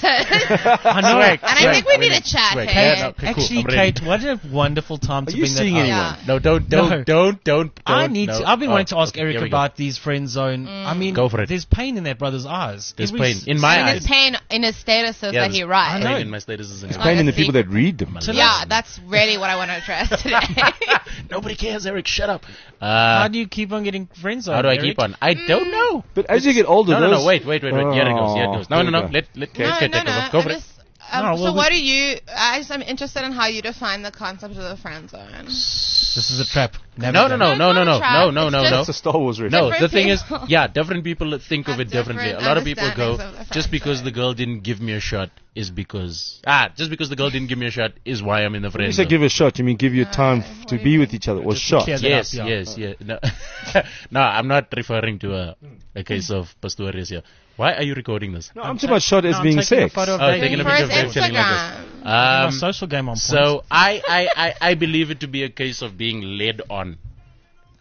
I know. Swag, And I swag. think we Wait need a a chat swag. here. Yeah, no, okay, cool. Actually, I'm ready. Kate, what a wonderful time to Are you bring that seeing up. anyone? Yeah. No, don't, don't, No. don't, don't, I don't, need no. to. I've been Oh, wanting to ask okay, Eric here we go. about these friend zone. I mean, Go for it. There's pain in that brother's eyes. There's Every pain. s- In my And eyes. his pain in his statuses Yeah, that there's he writes. I know. pain in my statuses and It's Pain in the a people secret. that read them. To Yeah, that's really what I want to address today. Nobody cares, Eric. Shut up. How Uh, do you keep on getting friend zone? how do I Eric? keep on? I don't know. But as you get older, No, no, no. those- Wait, wait, wait, wait. Here it goes. Here it goes. No, Oh, no, no. here we Let, let no, Kate no, take no. over. Go I'm for it. just, um, No, well, so we- what do you? I just I'm interested in how you define the concept of the friend zone. This is a trap. No, no, no, no, no, no, no, no, no, no, no. It's a Star Wars reference. No, Different the thing is, people yeah, different people think of have it differently. A different lot of people go, understandings of the just because the friend girl didn't give me a shot is because, ah, just because the girl didn't give me a shot is why I'm in the When friend you say zone. give a shot, you mean give you time f- what to do be you with mean? each other or Just to shot? clear that Yes, up, yeah. yes, yes. No, no, I'm not referring to a, a case of Pastorius here. Why are you recording this? No, I'm talking about shot as No, I'm being taking a sex. photo of Oh, David. taking a For picture his of them telling like Instagram. this. My Um, social game on point. so I, I, I, I believe it to be a case of being led on.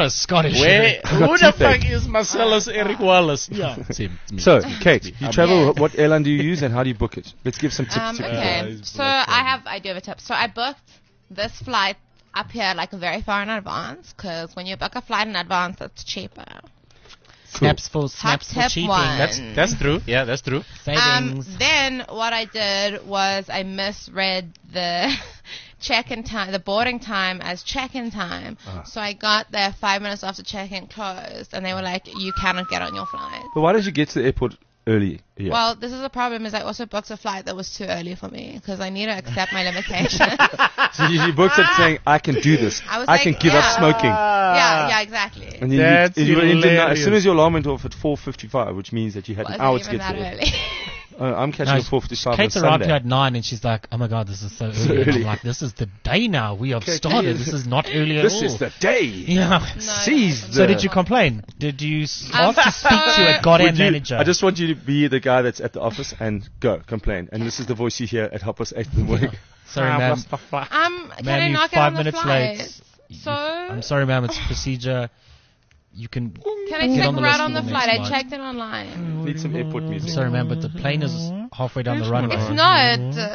not a Scottish. Where? got Who the toothache. fuck is Marcellus Eric Wallace? Yeah. It's him. It's me. So, It's me. Kate, It's me. you Um, travel. Yes. What airline do you use, and how do you book it? Let's give some tips. Um, to okay, people. so I have I do have a tip. So I booked this flight up here like very far in advance, because when you book a flight in advance, it's cheaper. Snaps for snaps for tip cheating. one. That's that's true. Yeah, that's true. Um, Savings. then what I did was I misread the check-in time, the boarding time as check-in time. Ah. So I got there five minutes after check-in closed, and they were like, "You cannot get on your flight." But why did you get to the airport early? Yeah. Well, this is the problem. Is I also booked a flight that was too early for me because I need to accept my limitation. so you, you booked it saying, I can do this. I was I like, can give yeah. up smoking. yeah, yeah, exactly. And then That's you, you were in the, hilarious. as soon as your alarm went off at four fifty-five, which means that you had an hour Wasn't to even get that there. early. Uh, I'm catching No, a four fifty-five on Kate's arrived Sunday. here at nine, and she's like, "Oh my god, this is so early." And early. I'm like, "This is the day now. We have Kate, started. yeah. This is not early at This all." is the day. Yeah. No, Seize no, the... So did you complain? Did you s- Um, ask to speak to a so- goddamn Would you- manager? I just want you to be the guy that's at the office and go, complain. And this is the voice you hear at half past eight in the morning. Sorry, I've ma'am. lost my flight. Um, can Ma'am, I you not get five on the minutes flight? late. So I'm sorry, ma'am. It's procedure. You can. Can I Get check on the right list on for the the flight? next I one. checked it online. Need some airport music. Sorry, ma'am, but the plane is halfway down the runway. It's not.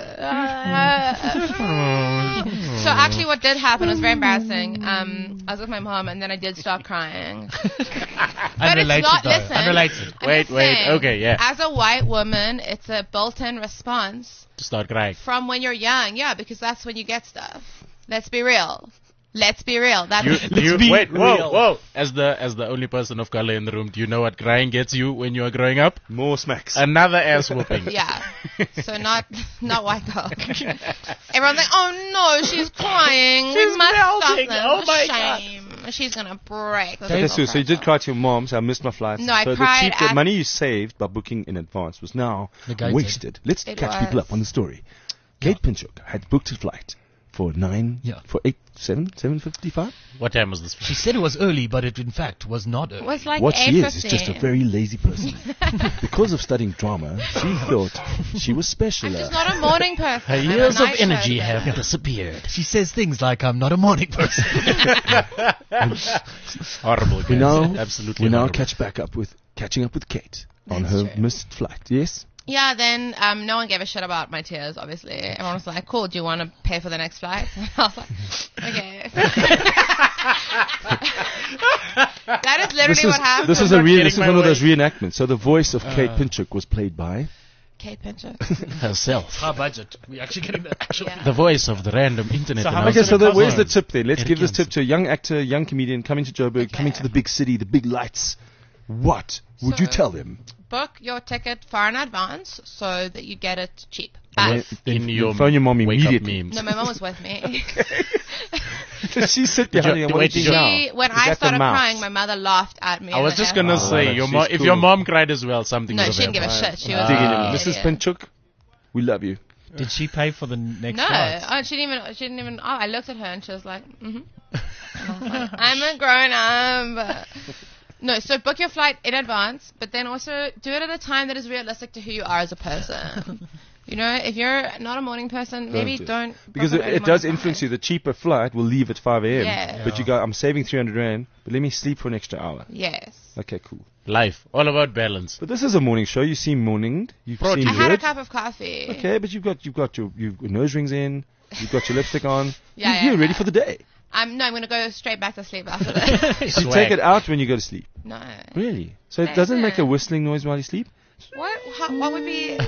Uh, so actually, what did happen was very embarrassing. Um, I was with my mom, and then I did start crying. Unrelated, not- though. listen. Unrelated. I'm Wait, just wait, saying, okay, yeah. As a white woman, it's a built-in response To start crying. from when you're young. Yeah, because that's when you get stuff. Let's be real. Let's be real. That's You, you be wait, whoa, real. whoa. As the as the only person of color in the room, do you know what crying gets you when you are growing up? More smacks. Another ass whooping. yeah. So not not white girl. Everyone's like, oh no, she's crying. She's we must melting. stop this. Oh my God. Shame. She's gonna break. This Okay, little so, so you did cracker. cry to your mom, so I missed my flight. No, I so cried the cheap, the at- money you saved by booking in advance was now Negated. wasted. Let's It catch was. people up on the story. Kate Pinchuk had booked a flight for nine, Yeah. for eight, seven, seven fifty-five. What time was this? She said it was early, but it in fact was not early. It was like What she is is eight just a fifteen. very lazy person. Because of studying drama, she thought she was special. I'm just not a morning person. Her I'm a years of night energy person. have disappeared. She says things like, "I'm not a morning person." Horrible. We guys. now, Absolutely we now horrible. catch back up with catching up with Kate on That's her true. missed flight. Yes. Yeah, then um, no one gave a shit about my tears, obviously. Everyone was like, cool, do you want to pay for the next flight? And I was like, okay. That is literally This is, what happened. this is a not real. getting This is my one of those way. reenactments. So the voice of Kate Uh. Pinchuk was played by. Kate Pinchuk. herself. High budget. We actually getting the actual. Yeah. The voice of the random internet. So how announcer. much Okay, so the, cost where's the it? tip then? Let's Eric give this tip Jansen. to a young actor, young comedian coming to Joburg, coming to Okay. the big city, the big lights. What would you So- tell them? Book your ticket far in advance so that you get it cheap. Yeah, But, then- in then your phone your mom wake up immediately. memes. no, my mom was with me. Does she sit Did behind you- you? and what wait, did did you you- She, when Is I that the started mouse? crying, my mother laughed at me. I in was the just air. gonna Oh, say, well, your she's mo- if cool. your mom cried as well, something No, would she didn't give a happened. shit. She was Digging in. an Missus idiot. Pinchuk, we love you. Did she pay for the next No, flight? oh, she didn't even. She didn't even. Oh, I looked at her and she was like, "Mm-hmm." like, I'm a grown up. No, so book your flight in advance, but then also do it at a time that is realistic to who you are as a person. You know, if you're not a morning person, maybe do it. don't. book Because an it, early it does morning influence flight. you. The cheaper flight will leave at five a.m. Yeah. But you go, I'm saving three hundred rand, but let me sleep for an extra hour. Yes. Okay, cool. Life, all about balance. But this is a morning show. You seem morninged. You Bro, seem I had a good. cup of coffee. Okay, but you've got you've got your you've got nose rings in. You've got your lipstick on. Yeah, you're, yeah, you're yeah. ready for the day. I'm no, I'm gonna go straight back to sleep after this. You Swag. take it out when you go to sleep. No. Really? So it No, doesn't make a no. whistling noise while you sleep? What? How, what would be?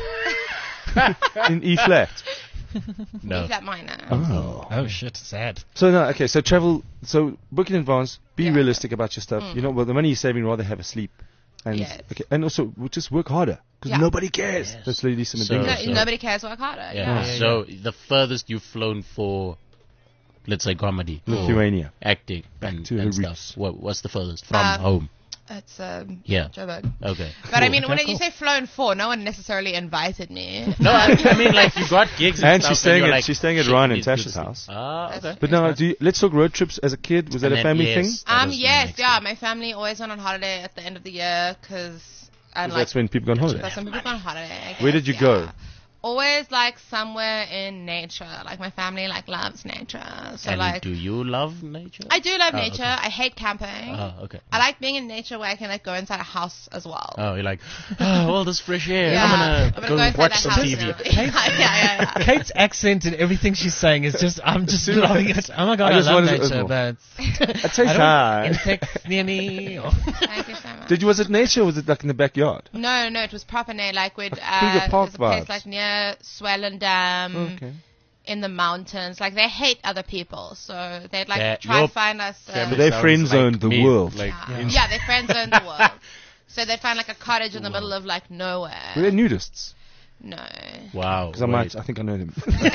In E flat. No. Is that minor? Oh. Oh shit, sad. So no, okay. So travel. So book in advance. Be Yeah. realistic about your stuff. You know, well, the money you're saving, rather have a sleep. And Yes. okay, and also we'll just work harder because Yeah. nobody cares. Yes. That's literally some So- No, English. so- nobody cares work harder. Yeah. Yeah. So the furthest you've flown for, let's say, comedy, or Lithuania. acting, and, to her and roots. stuff. What, what's the furthest from Uh, home? It's um. Yeah. Joburg. Okay. But I mean, Okay, when cool. you say flown for, no one necessarily invited me. No, I, I mean like you got gigs and, And stuff she's staying you're at like, she's staying at shit, Ryan and these good Tasha's stuff. house. Ah, That's okay. But no, do you, let's talk road trips as a kid. Was that And a then, family yes, thing? that Um, was my yes, next yeah. thing. My family always went on holiday at the end of the year because, and 'Cause like, that's when people go on holiday. that's when people go on holiday. I Where guess, did you yeah. go? always like somewhere in nature. Like my family like loves nature. So and like do you love nature? I do love Oh, nature. okay. I hate camping. Oh, okay. I like being in nature where I can like go inside a house as well. Oh, you're like, oh, all this fresh air. Yeah, I'm gonna I'm gonna go, go inside watch that some house T V. now. yeah, yeah, yeah, yeah. Kate's accent and everything she's saying is just, I'm just loving it. Oh my god, I I, just love wanted to- nature, but I'd say I don't hi. insects near me. Or Thank you so much. Did you, was it nature or was it like in the backyard? No, no, it was proper near. Like we'd Kruger uh, Park there's a place vibes. like near Swellen Dam. Okay. In the mountains, like they hate other people, so they'd like That- try your to find us. Uh, family But they sounds friend zoned like the me, world. Like, yeah. in- yeah, they friend zone the world. So they'd find like a cottage in the middle of like nowhere. Were they nudists? No. Wow. Because I wait. might, I think I know them.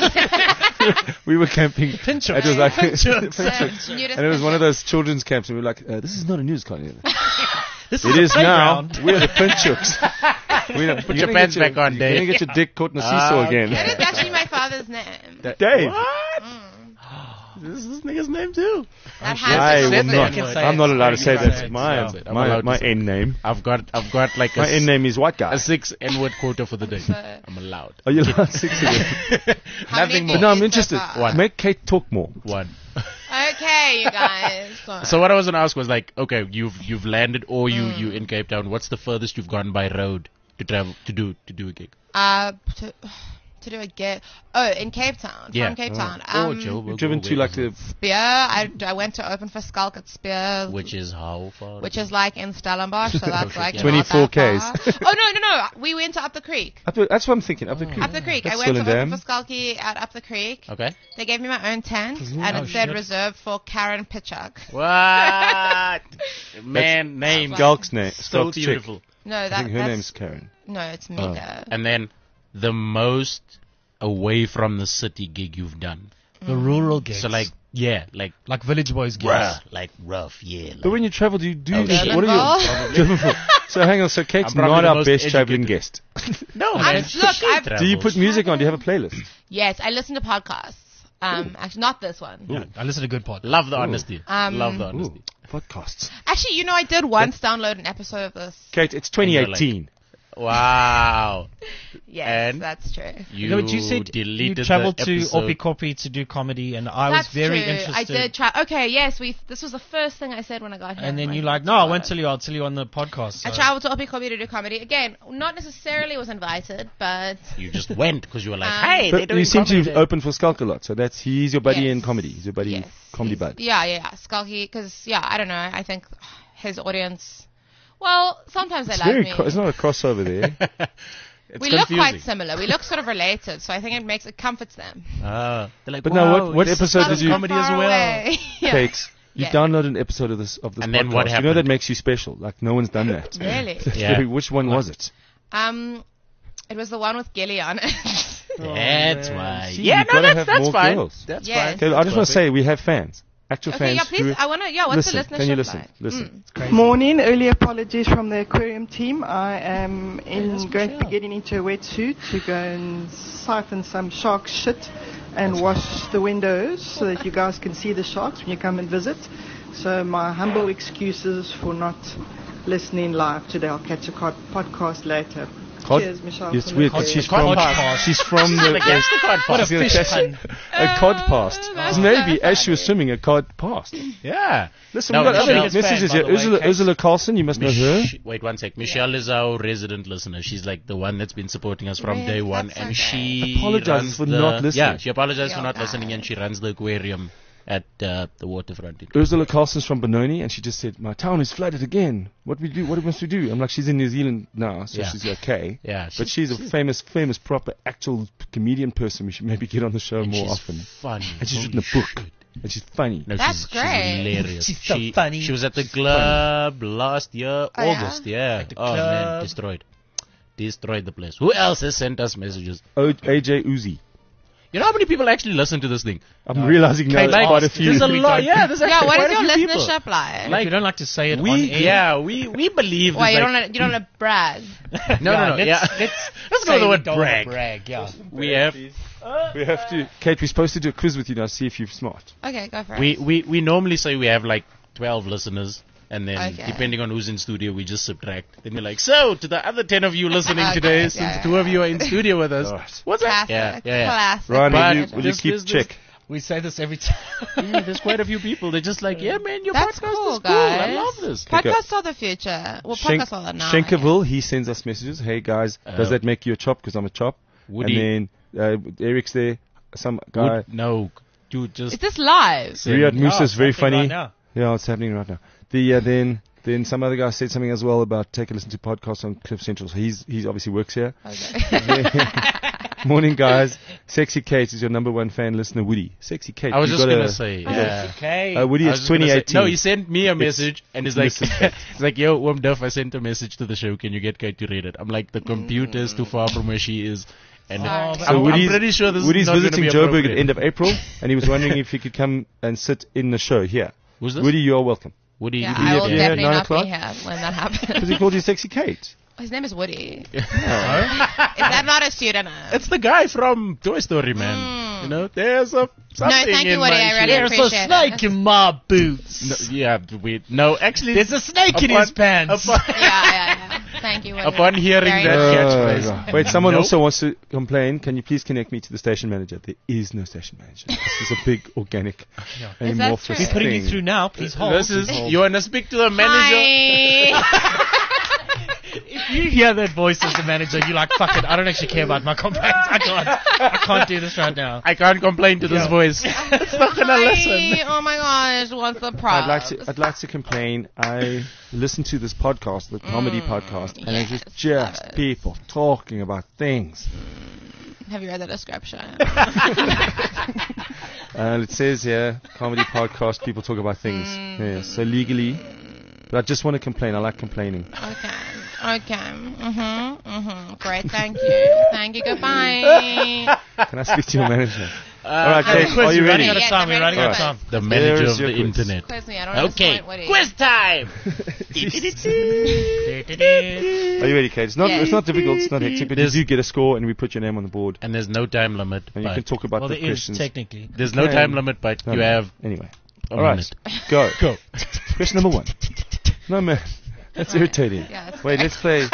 we were camping. Pinchos. It was like, Pinchos. Uh, nudist and it was one of pictures. those children's camps, and we were like, uh, "This is not a news colony." this It a is now. playground. We're the Pinchooks. We're not- Put you're your gonna pants get back on, You're gonna Dave. get your dick caught in a Ah, seesaw okay. That again. is actually my father's name. That- Dave. What? Mm. This is this nigga's name too. That sure has I to will be said my that. not. You can name. say I'm it. not allowed to You say can that's say it. my I'm my allowed to my say N name. I've got I've got like My a, N name is white guy. a six N-word quota for the day. So- I'm allowed. Are you allowed six of them? How Nothing many more. But no, I'm so interested. far? One. Make Kate talk more. One. Okay, you guys. So, So what I was gonna ask was like, okay, you've you've landed or you Mm. you in Cape Town. What's the furthest you've gone by road to travel to do to do a gig? uh, to, to do a gig. Oh, in Cape Town. Yeah. From Cape Oh. Town. Or Um, Joburg You've driven or to like wherever. the Spear. I, I went to open for Skulk at Spear. Which is how far? which is like in Stellenbosch, so that's like Yeah. not that twenty-four Ks. far. Oh no, no, no! We went to Up the Creek. up the, that's what I'm thinking. Up the creek. Up the Creek. That's I went to Swellen open Dam. for Skulky at Up the Creek. Okay. They gave me my own tent, and Oh, it said shit. reserved for Karen Pitchuk. What? Man, name. That's Skulk's name. So Skulk's chick. beautiful. No, I that, think her that's name's Karen. no, it's Mika. And then the most away from the city gig you've done. The rural gigs. So like, yeah, like like Village Boys gigs. rough, like rough, yeah. But when you travel, do you do? Oh, you, shit. what are you? Driven so hang on. So Kate's I'm probably not the our most best traveling educated. guest. no, I'm- man. look, She I've- Do you travels. put music on? Do you have a playlist? Yes, I listen to podcasts. Um, actually, not this one. Yeah, I listen to good podcasts. Love the honesty. Um, Love the Ooh, honesty. podcasts. Actually, you know, I did once download an episode of this. Kate, it's And you're twenty eighteen. Wow. Yes, And? that's true. You, No, but you said you deleted traveled the to episode. Opikopi to do comedy, and I That's was very true. interested. I did try. Okay, yes, we. This was the first thing I said when I got here. And then My you like, thoughts no, I were- won't tell you. I'll tell you on the podcast. I so- traveled to Opikopi to do comedy again. Not necessarily was invited, but You just went because you were like, Um, hey, they're But doing you seem comedy to there. open for Skulk a lot, so that's he's your buddy Yes. in comedy. He's your buddy, yes, comedy he's- bud. Yeah, yeah, yeah. Skulky, because yeah, I don't know. I think his audience. Well, sometimes they It's like very. me. Co- it's not a crossover there. It's we confusing. look quite similar. We look sort of related, so I think it makes it comforts them. Ah, they're like, But wow, now, what what it's episode did Skulk you? comedy as Far well? away. yeah. Kate, you Yeah. downloaded an episode of this of this And podcast. then what You know happened? that makes you special. Like no one's done that. Really? Yeah. Which one was it? Um, it was the one with Gilly on it. That's man. why. See, yeah, you no, gotta that's, have that's more fine. girls. That's Yes. fine. Okay, I just want to Perfect. say we have fans, actual okay, fans. yeah, please. who- I want to. Yeah, what's listen, the listenership can you listen? like? Listen. Mm. Morning. Early apologies from the aquarium team. I am in that's going to chill. be getting into a wetsuit to go and siphon some shark shit and wash the windows so that you guys can see the sharks when you come and visit. So my humble excuses for not listening live today. I'll catch a cod- podcast later. Cod- Cheers, Michelle. It's from weird the because she's aquarium. from Cod pass. she's from the. Like, yes, the card What a pass. Yeah, fish that's- pun. A cod passed. that's Maybe so as she was funny. swimming, a cod passed. Yeah. Listen, No, we've got other Michelle's messages fan, here. by the way, Ursula, Kate. Ursula Carlson, you must know her. Mich- wait one sec. Michelle is our resident listener. She's like the one that's been supporting us from Really? day one, That's and okay. she Apologizes runs for the, not listening. Yeah, she apologizes for Feel not bad. listening, and she runs the aquarium at uh, the waterfront. in- Ursula Carlson's from Benoni, and she just said, "My town is flooded again. What we do? What must we do?" I'm like, "She's in New Zealand now, so Yeah. she's okay." Yeah, But she's a famous, famous, proper, actual comedian person. We should maybe get on the show and more she's often. Funny. And she's Holy written a book. shit. And she's funny. No, That's she's, great. She's hilarious. She's so she, funny. She was at the club last year, Oh, yeah? August. Yeah. the Oh man, club. destroyed, destroyed the place. Who else has sent us messages? O- A J Uzi. You know how many people actually listen to this thing? I'm realizing now Kate, there's like, quite a few. There's a We lot. don't- Yeah, there's actually Yeah, what quite is a your few people. listenership like? Like, you don't like to say it on We air. yeah we we believe. Why that, you like, don't wanna, you don't want to brag? no Yeah, no no let's- yeah let's let's go say with the we word don't wanna brag. brag, yeah. We have We have to, Kate. We're supposed to do a quiz with you now. See if you're smart. Okay, go for it. we we we normally say we have like twelve listeners, And then, Okay. depending on who's in studio, we just subtract. Then we're like, so, to the other ten of you listening Okay, today, yeah, since yeah, two of yeah. you are in studio with us, Right. what's that? Classic. Yeah, yeah, yeah. Classic. Ryan, But will you, will you this- keep this- this- check? We say this every time. Yeah, there's quite a few people. They're just like, yeah, man, your That's podcast cool, is cool. I guys. love this. Okay. Podcasts are the future. Well, Schenk- podcasts are the now. Schenkerville, he sends us messages. Hey guys, does Uh, that make you a chop? Because I'm a chop. Woody. And then uh, Eric's there. Some guy. Would, no, dude, just Is this live? Riyad Musa is very it's happening funny. right now. Yeah, it's happening right now. The uh, then then some other guy said something as well about take a listen to podcasts on Cliff Central. So he's he's obviously works here. Okay. Morning guys, Sexy Kate is your number one fan listener. Woody, Sexy Kate. I was you just got gonna a- say, Okay. yeah. Okay. Uh, Woody, I it's was just gonna twenty say- eighteen. No, he sent me a message and he's like, Missus he's like, yo, Wom Duff, I sent a message to the show. Can you get Kate to read it? I'm like, the computer's too far from where she is. And Sorry. I'm, So I'm Woody's- pretty sure this Woody's is not visiting gonna be Joburg at the end of appropriate. April, and he was wondering if he could come and sit in the show here. Who's this? Woody, you are welcome. Woody. Yeah, be I here will at definitely nine not o'clock? be here when that Because happens. he called you Sexy Kate. His name is Woody. Oh. Is that not a pseudonym? It's the guy from Toy Story, man. Mm. You know, there's a something No, thank you, in Woody, my I really shoe. There's a appreciate snake it. in my boots. No, yeah, wait. No, actually, There's a snake in upon- his pants. upon- yeah, yeah, yeah. Thank you, Woody. Upon hearing Very that nice. catchphrase. Uh, Wait, someone Nope. also wants to complain. Can you please connect me to the station manager? There is no station manager. This is a big organic Is that amorphous true? We're putting you thing. through now. Please hold. This is, Please hold. you want to speak to the manager? Hi. If you hear that voice as the manager, you're like, fuck it, I don't actually care about my complaints. I can't, I can't do this right now. I can't complain to this Yeah. voice. It's not gonna Hi. listen. Oh my gosh, what's the problem? I'd like to. I'd like to complain. I listen to this podcast, the comedy podcast, and it's yes, just love just it. people talking about things. Have you read the description? And it says here, comedy podcast, people talk about things. Yeah, so legally, but I just want to complain. I like complaining. Okay. Okay. Mhm. Mhm. Great. Thank you. Thank you. Goodbye. Can I speak to your manager? Uh, All right, Hey, Kate, quiz, are you we're ready? running out of Yes, time. I'm We're running ready out of for time. The There manager is of your the quiz. internet. Quiz me. I don't Okay, understand what it quiz time. Are you ready, Kate? It's not. Yes. It's not difficult. It's not hectic. But you There's- do get a score, and we put your name on the board, And there's no time limit. and you but can talk about Well, the there is questions. technically. There's no Okay. time limit, but No, you no. have Anyway. a All right, minute. go. Go. Question number one. No man, that's irritating. Yeah, it's Wait, great. let's play.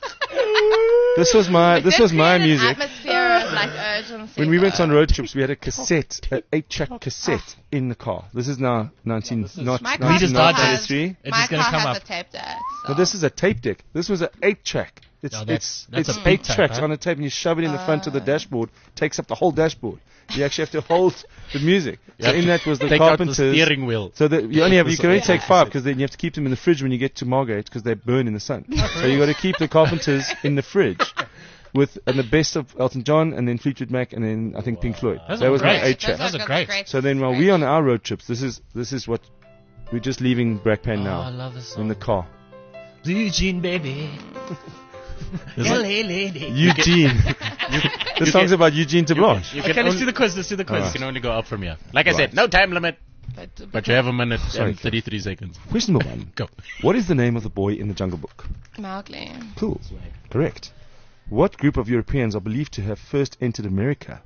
This was my. This was my create an music. Atmosphere of like urgency. When we went though. on road trips, we had a cassette, an eight-track cassette in the car. This is now nineteen, this is- not My car We just still died has, this. ninety-three. It's my just gonna car come has up. a tape deck. So. No, this is a tape deck. This was an eight-track. It's No, that's- it's that's it's a big eight tape, tracks huh? on a tape, and you shove it in the front of the Ah. dashboard. Takes up the whole dashboard. You actually have to hold the music. You So have in to that was the take out the Carpenters. steering wheel. So that you only have, you This- can only take yeah. five because then you have to keep them in the fridge when you get to Margate because they burn in the sun. So you got to keep the Carpenters in the fridge with and the best of Elton John and then Fleetwood Mac and then I think Pink Floyd. Those That are was my great. eight track. Those are That's great. So then while great. we on our road trips, this is this is what we're just leaving Brackpan Oh, I now love this in song. the car. Blue Jean Baby. There's L like- A lady. Eugene. the song's about Eugene DeBlanche. You Okay, can, let's only, do the quiz. Let's do the quiz. you can only go up from here. Like I Right. said, no time limit, But, but you have a minute Sorry, and thirty-three seconds. Question number one. Go. What is the name of the boy in the Jungle Book? Mowgli. Cool. Correct. What group of Europeans are believed to have first entered America?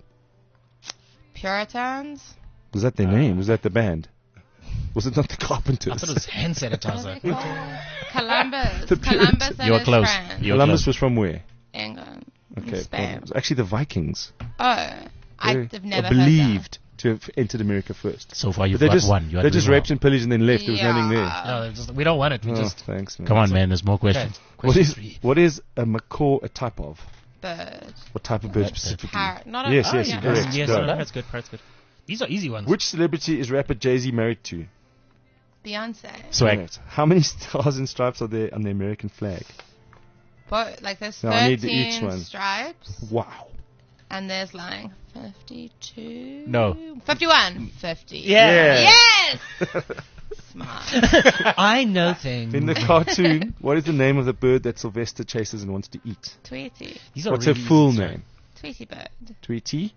Puritans. Was that their name? Was that the band? Was it not the I Carpenters? thought it was hand What are they sanitizer. called? Columbus. The Puritans. Columbus and You're his close. friends. You're Columbus close. was from where? England. Okay. Spain. well, it was actually the Vikings. Oh, I've They never are heard believed to have entered America first. So far, But you've they got just, one. You are they just doing raped and pillaged and then left. There was Yeah. nothing there. No, it's just, we don't want it. We Oh, just. thanks, man. well. Come on, man. There's more Okay. questions. What Question is, three. what is a macaw a type of? that. Bird. What type of bird specifically? Parrot. Not a. Yes, oh, yes, yeah. you're correct. Yes, Go. no, no, that's good. That's good. These are easy ones. Which celebrity is rapper Jay-Z married to? Beyonce. Swag. Right. How many stars and stripes are there on the American flag? But like there's No, I need thirteen each one. stripes, Wow. and there's like fifty-two. No. Fifty-one. Fifty. Yeah. Yes. Smart. I know things. In the cartoon, what is the name of the bird that Sylvester chases and wants to eat? Tweety. These are What's really her full easy to name? Tweety bird. Tweety?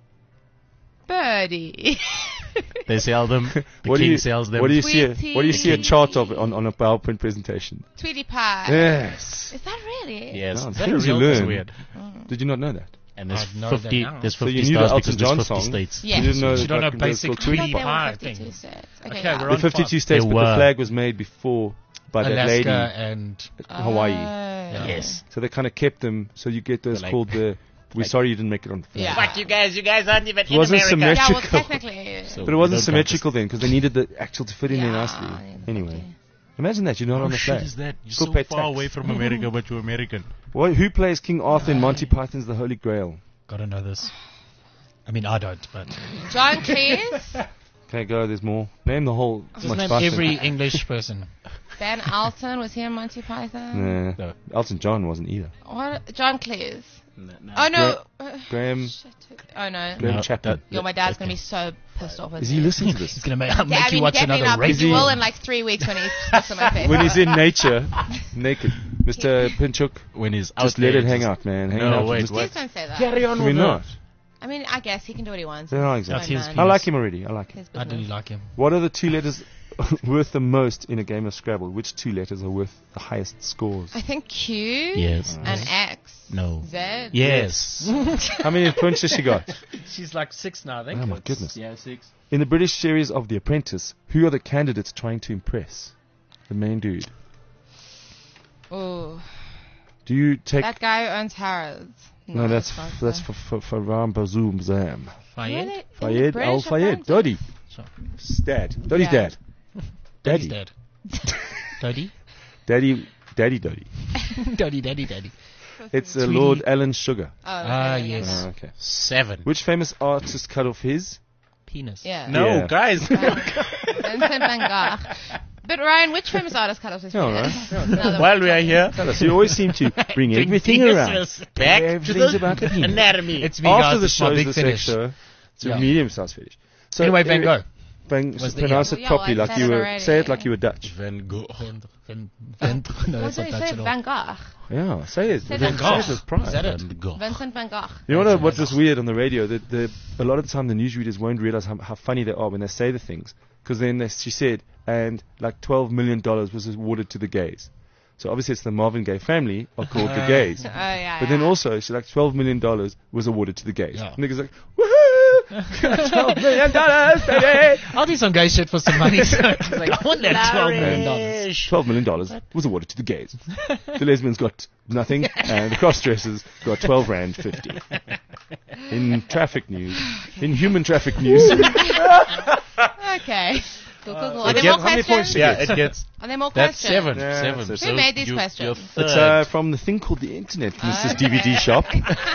Birdie. They sell them. The What do king you sells them. What do you see? A, Tweety. what do you see a chart of on, on a PowerPoint presentation? Tweety pie. Yes. Is that really? Yes. No, Is that things a you real- learn. That's weird. Did you not know that? And there's I'd know that fifty. now. There's So you fifty knew the stars Elton because there's John fifty song. states. Yeah. You didn't know You don't know like, those basic little tree I think there were pie fifty-two thing. states. Okay, Okay, we're yeah. on The fifty-two states, There but the were. flag was made before by that Alaska lady, and Hawaii. Oh. Yes. So they kind of kept them. So you get those Like- called the. We're like- sorry you didn't make it on the flag. Yeah. Fuck you guys. You guys aren't even It wasn't Yeah, well, symmetrical. technically. So But it we wasn't don't symmetrical then because they needed the actual to fit in there Yeah, nicely. yeah, Anyway, exactly. imagine that you're not How on the shit flag. is that? You're Still so pay far tax. away from America, but you're American. What, who plays King Arthur in Monty Python's The Holy Grail? gotta know this. I mean, I don't, but John Cleese, Okay, go. There's more. Name the whole just Monty name Python. every English person. Ben Alton, was he in Monty Python? Nah, No. Elton John wasn't either. What? John Cleese. No, no. Oh no. Uh, Graham. shit. Oh no. Graham No, Chapman. that- Yo, my dad's okay. gonna be so pissed off with Is me. he listening to this? He's gonna make, Yeah, make I you mean, watch definitely another not, but race. he Is he- will in like three weeks when he spits on my face. When he's in nature, naked. Mister Pinchuk, When he's out just let there, it hang just- out, man. Hang No, out. with wait, Mister what? Please don't say that. Carry on Can we with not? I mean, I guess he can do what he wants. Yeah, It's exactly. That's fine, his man. I like him already. I like him. His I business. do like him. What are the two letters worth the most in a game of Scrabble? Which two letters are worth the highest scores? I think Q Yes. and X. No. Z. Yes. How many points has she got? She's like six now, I think. Oh my It's- goodness. Yeah, six. In the British series of The Apprentice, who are the candidates trying to impress? The main dude. Ooh, Do you take... that guy who owns Harrods. No, that's it's not that's the- for for Ram Bazoom Zam. Really? Fayed? In the Fayed British Al Fayed. Apprentice? Doddy. So, Dad. Doddy's Yeah. dad. Daddy's Daddy. dead. Daddy? Daddy. Daddy Doddy. Daddy, daddy, daddy. It's uh, Sweetie. Lord Alan Sugar. Oh, Ah, okay, yes. Ah, okay. Seven. Which famous artist cut off his? Penis. Yeah. No, Yeah. guys. Vincent van Gogh. But Ryan, which famous artist cut off his Yeah, penis? right. Another While one. we are here, Tell us. You always seem to bring everything around. back to Everything's the about the penis. anatomy. It's me, After guys. the It's my show is big the finish. sex show. It's a Yeah. medium-sized fetish. So Anyway, Van uh, Gogh. Van, Was the- pronounce yeah. it Yeah, properly, well, I like said you it were. already. Say it like you were Dutch. Van Gogh. Van, Van, Van, no, What it's did not you Dutch say? at all. Van Gogh. Yeah, say it. Say Say Van it Gogh. with pride. Is that it? Van Gogh. Vincent van Gogh. You know Van what, what Gogh. was weird on the radio? That the a lot of the time the newsreaders won't realize how, how funny they are when they say the things. Because then they, she said, and like twelve million dollars was awarded to the gays. So obviously it's the Marvin Gaye family are called the gays. Oh, yeah. But then yeah. also, she's like, twelve million dollars was awarded to the gays. Yeah. Niggas like, woohoo! twelve million dollars, baby! I'll do some gay shit for some money. So it's like, I want that twelve million dollars. Flourish. twelve million dollars was awarded to the gays. The lesbians got nothing, and the cross-dressers got twelve rand fifty. In traffic news, in human traffic news. Okay. Cool, cool, cool. so Are there get- more how many points questions? you Yeah, get? it gets. Are there more That's questions? seven. Yeah, seven. that's it. Who made these you- questions? you're It's third. uh, from the thing called the internet, Missus D V D shop.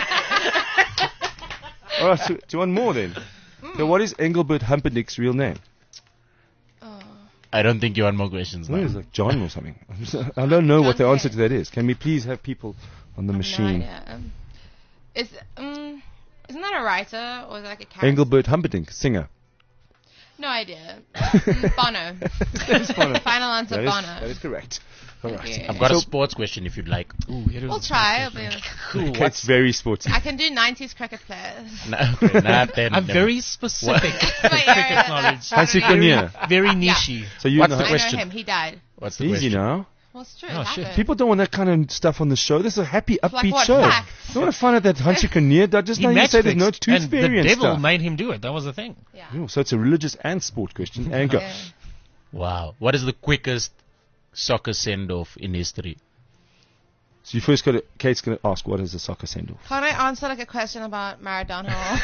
All right, so, do you want more then? So what is Engelbert Humperdinck's real name? Oh. I don't think you want more questions What now. is it, John or something? I don't know what the John answer Kay. to that is. Can we please have people on the I have machine? No idea. Um, is um, isn't that a writer or is it like a character? Engelbert Humperdinck, singer. No idea. Mm, Bono. That's Bono. Final answer, That is, Bono. that is correct. All Thank right. you. I've got a So- sports question if you'd like. Ooh, it is We'll a try. sports It'll question. be- Cool. It's very sporty. I can do nineties cricket players. No, okay, not then. I'm then. very specific. My area, knowledge. Hansi Sorry. Cronje. Very Yeah. nichey. So you What's know, the I question? know him. He died. What's the easy question? now. Well, it's true. Oh, it shit. happened. People don't want that kind of stuff on the show. This is a happy, upbeat what, show. facts? You want to find out that Hansi Cronje died just He now? You say there's no match-fixed, tooth and fairy the and devil stuff. made him do it. That was the thing. Yeah. Oh, so it's a religious and sport question. And go. Yeah. Wow. What is the quickest soccer send-off in history? So you first got to, Kate's going to ask, what is a soccer send-off? Can't I answer like a question about Maradona?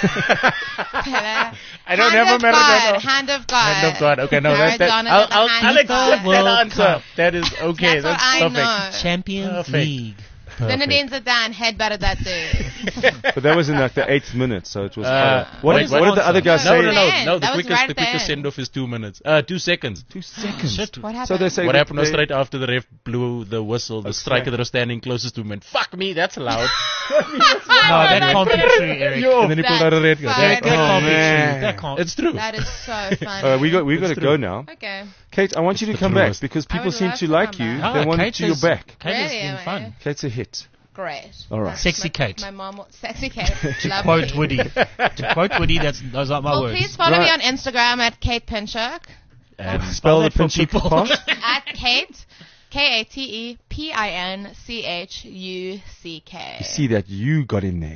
I don't hand have a of Maradona. God, hand of God. Hand of God. Okay, no, that, that, Maradona I'll, with the I'll, hand I'll of accept God. that World answer. Cup. That is okay. That's That's, what I perfect. know. Champions Perfect. League. Zinedine Zidane headbutted that dude. But that was in like the eighth minute, so it was. Uh, quite a- what wait, did, what what was did the other the guy answer? say? No, no, no, End. no. The That was quickest, right the at the quickest end. send-off is two minutes. Uh, two seconds. Two seconds. Shit. What happened? So they say What that happened was they- straight after the ref blew the whistle, the Okay. striker that was standing closest to him went, "Fuck me, that's loud." No, that can't be true, Eric. And then he pulled out a red card. That's That can't be man. true. That can't. It's true. That is so funny. Uh, we got we got to It's go true. now. Okay. Kate, I want you to the come back truest. because I people would seem love to to like come you. back. They Ah, want Kate you is- back. Kate has Really, been am I? fun. Kate's a hit. Great. All right. Sexy Kate. My mom, wa- sexy Kate. To Lovely. quote Woody. To quote Woody, that's, those aren't my Well, words. please follow me Right. on Instagram at Kate Pinchuk. And Spell the that for Pinchuk people. part. At Kate, K A T E P I N C H U C K. You see that you got in there.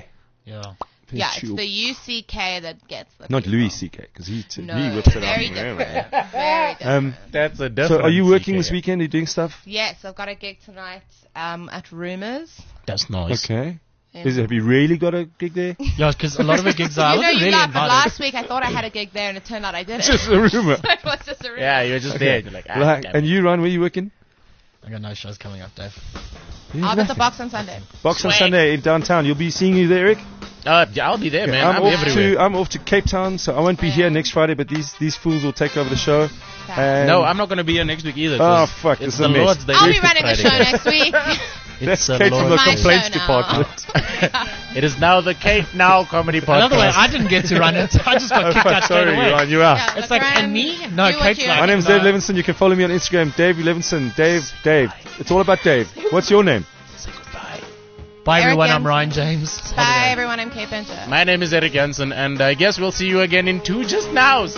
Yeah. Yeah, it's the U C K that gets the Not people. Louis C K, because he, t- No, he whips it out. very different. Very different. Um, That's a different. so are you working this weekend? Are you doing stuff? Yes, I've got a gig tonight um, at Rumours. That's nice. Okay. in- Is it, have you really got a gig there? Yeah, because a lot of the gigs are. I you know, wasn't you really laughed, but invited. last week I thought I had a gig there, and it turned out I didn't. Just a rumor. So it was just a rumor. Yeah, you're just there. You're like, ah, Like, damn and it. you, Ryan, where you working? I got no shows coming up, Dave. I'll be at the box on Sunday. Box on Swag. Sunday in downtown. You'll be seeing you there, Eric? Uh, yeah, I'll be there, man. I'm, I'm, off everywhere. to I'm off to Cape Town, so I won't be Yeah. here next Friday. But these these fools will take over the show. And No, I'm not going to be here next week either. Oh, 'cause fuck, It's this is the a mess. Lord's Day. I'll be Good running the Friday. show next week. That's It's a Kate from the Lord's My complaints show now. department. It is now the Kate Now Comedy Podcast. Another way, I didn't get to run it. I just got Oh, kicked fuck, out straight sorry, away. Ryan, you're out. Yeah, It's look, like, Ryan, and me? do No, what Kate's you- like- My name's No. Dave Levinson. You can follow me on Instagram, Dave Levinson. Dave, Dave. It's all about Dave. What's your name? Bye, everyone. Eric I'm Ryan James. Bye, everyone. I'm Kate Pinter. My name is Eric Jansen, and I guess we'll see you again in two just nows.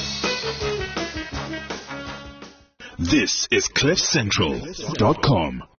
This is cliff central dot com.